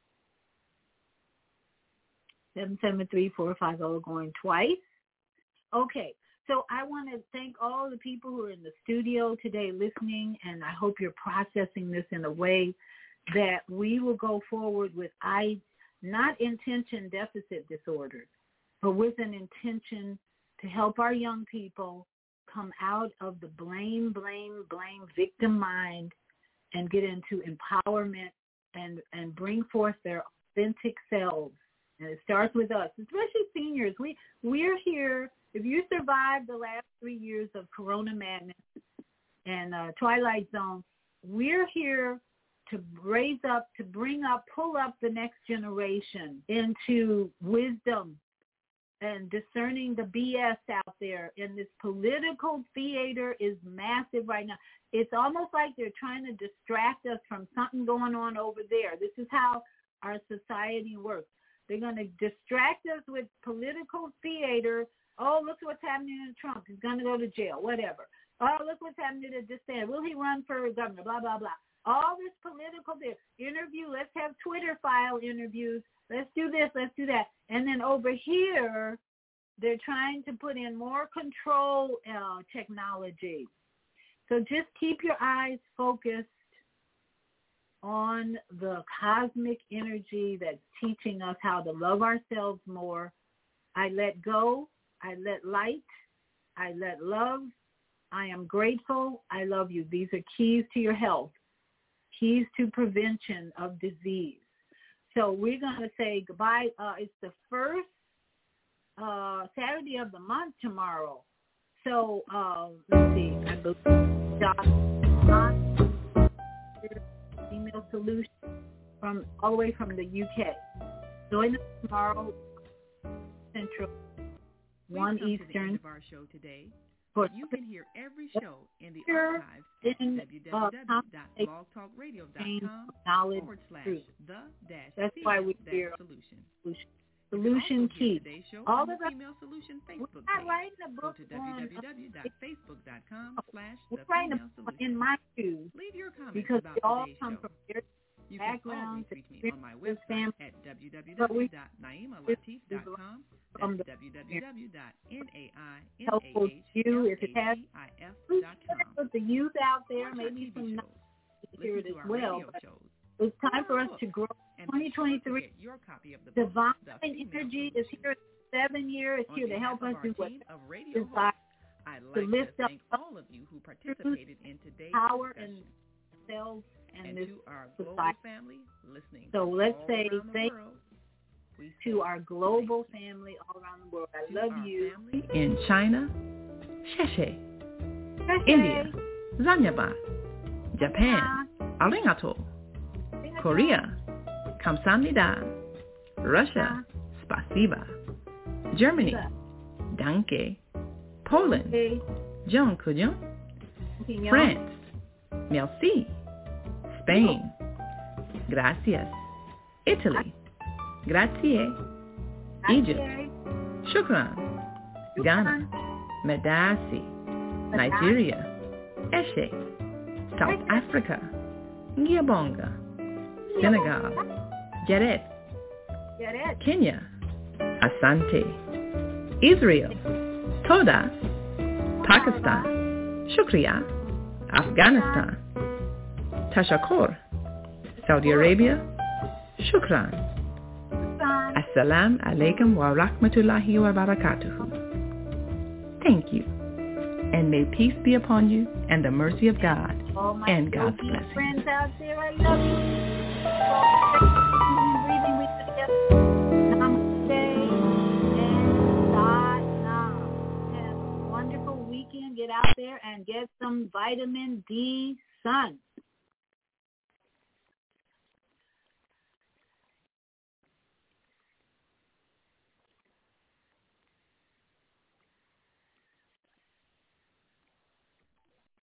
seven seven three four five zero going twice. Okay, so I want to thank all the people who are in the studio today listening, and I hope you're processing this in a way that we will go forward with I, not intention deficit disorder, but with an intention to help our young people come out of the blame, blame, blame victim mind and get into empowerment and, and bring forth their authentic selves. And it starts with us, especially seniors. We, we're here if you survived the last three years of Corona Madness and uh, Twilight Zone, we're here to raise up, to bring up, pull up the next generation into wisdom and discerning the B S out there. And this political theater is massive right now. It's almost like they're trying to distract us from something going on over there. This is how our society works. They're going to distract us with political theater. Oh, look what's happening to Trump. He's going to go to jail, whatever. Oh, look what's happening to DeSantis. Will he run for governor? Blah, blah, blah. All this political there. Interview, let's have Twitter file interviews. Let's do this, let's do that. And then over here, they're trying to put in more control uh, technology. So just keep your eyes focused on the cosmic energy that's teaching us how to love ourselves more. I let go. I let light. I let love. I am grateful. I love you. These are keys to your health. Keys to prevention of disease. So we're going to say goodbye. Uh, it's the first uh, Saturday of the month tomorrow. So uh, let's see. I believe Doctor Female Solution from all the way from the U K. Join us tomorrow Central, one Eastern.
To the end of our show today.
For
you can hear every show in the archives at
in,
w w w dot blog talk radio dot com forward slash the dash
That's why we hear
solution.
Solution, solution key.
All
of the
Female Solution Facebook
we're not
page.
writing a book
Go to w w w dot facebook dot com slash the
writing
Female
a book
Solution.
in my shoes.
Leave your comments
because
about
we all
today's
come
show.
from their
You can
backgrounds
always reach me on my website at w w
But
w
we-
dot naima latif dot com.
from
That's
the
w w w dot naima
helpful to you if it has
dot com.
with the youth out there,
Watch our
maybe
T V
some
shows.
not hear it
Listen
as
to our
well.
radio
But
shows.
it's time for us
Book.
to grow.
And
twenty
be sure to
twenty-three
get your copy of the book,
Divine
The Female
Energy
Solution.
is here. Seven years
On
here to help
behalf
us
of
do
our
what
team of radio
desire
hosts, I'd
to
like
lift
to
up
thank all of you who participated in today's
power and
discussion.
selves and,
And
this
to our global
society.
family listening
So let's
all
say
around the
thank
world, we
to
say
our global family all around the world. I
to
love
our
you.
family in China, Sheshe,
Sheshe.
India, Zanyaba, Japan, Arigato, Korea, Kamsahamnida, Russia, Spasiba, Germany, Danke, Poland, Jean Kujon, France, Merci, Spain, Gracias, Italy, Grazie, Egypt, Shukran, Ghana, Medasi, Nigeria, Eshe, South Africa, Ngiyabonga, Senegal, Geret,
Get it?
Kenya, Asante, Israel, Toda, Pakistan, Shukriya, Afghanistan, Tashakor, Saudi Arabia, Shukran, Assalamu alaikum wa rahmatullahi wa barakatuhu. Thank you, and may peace be upon you and the mercy of God
All my
and God's
yogi
blessing.
friends out there, I love you. Breathing with you together. Namaste and Satnam. Have a wonderful weekend. Get out there and get some vitamin D sun.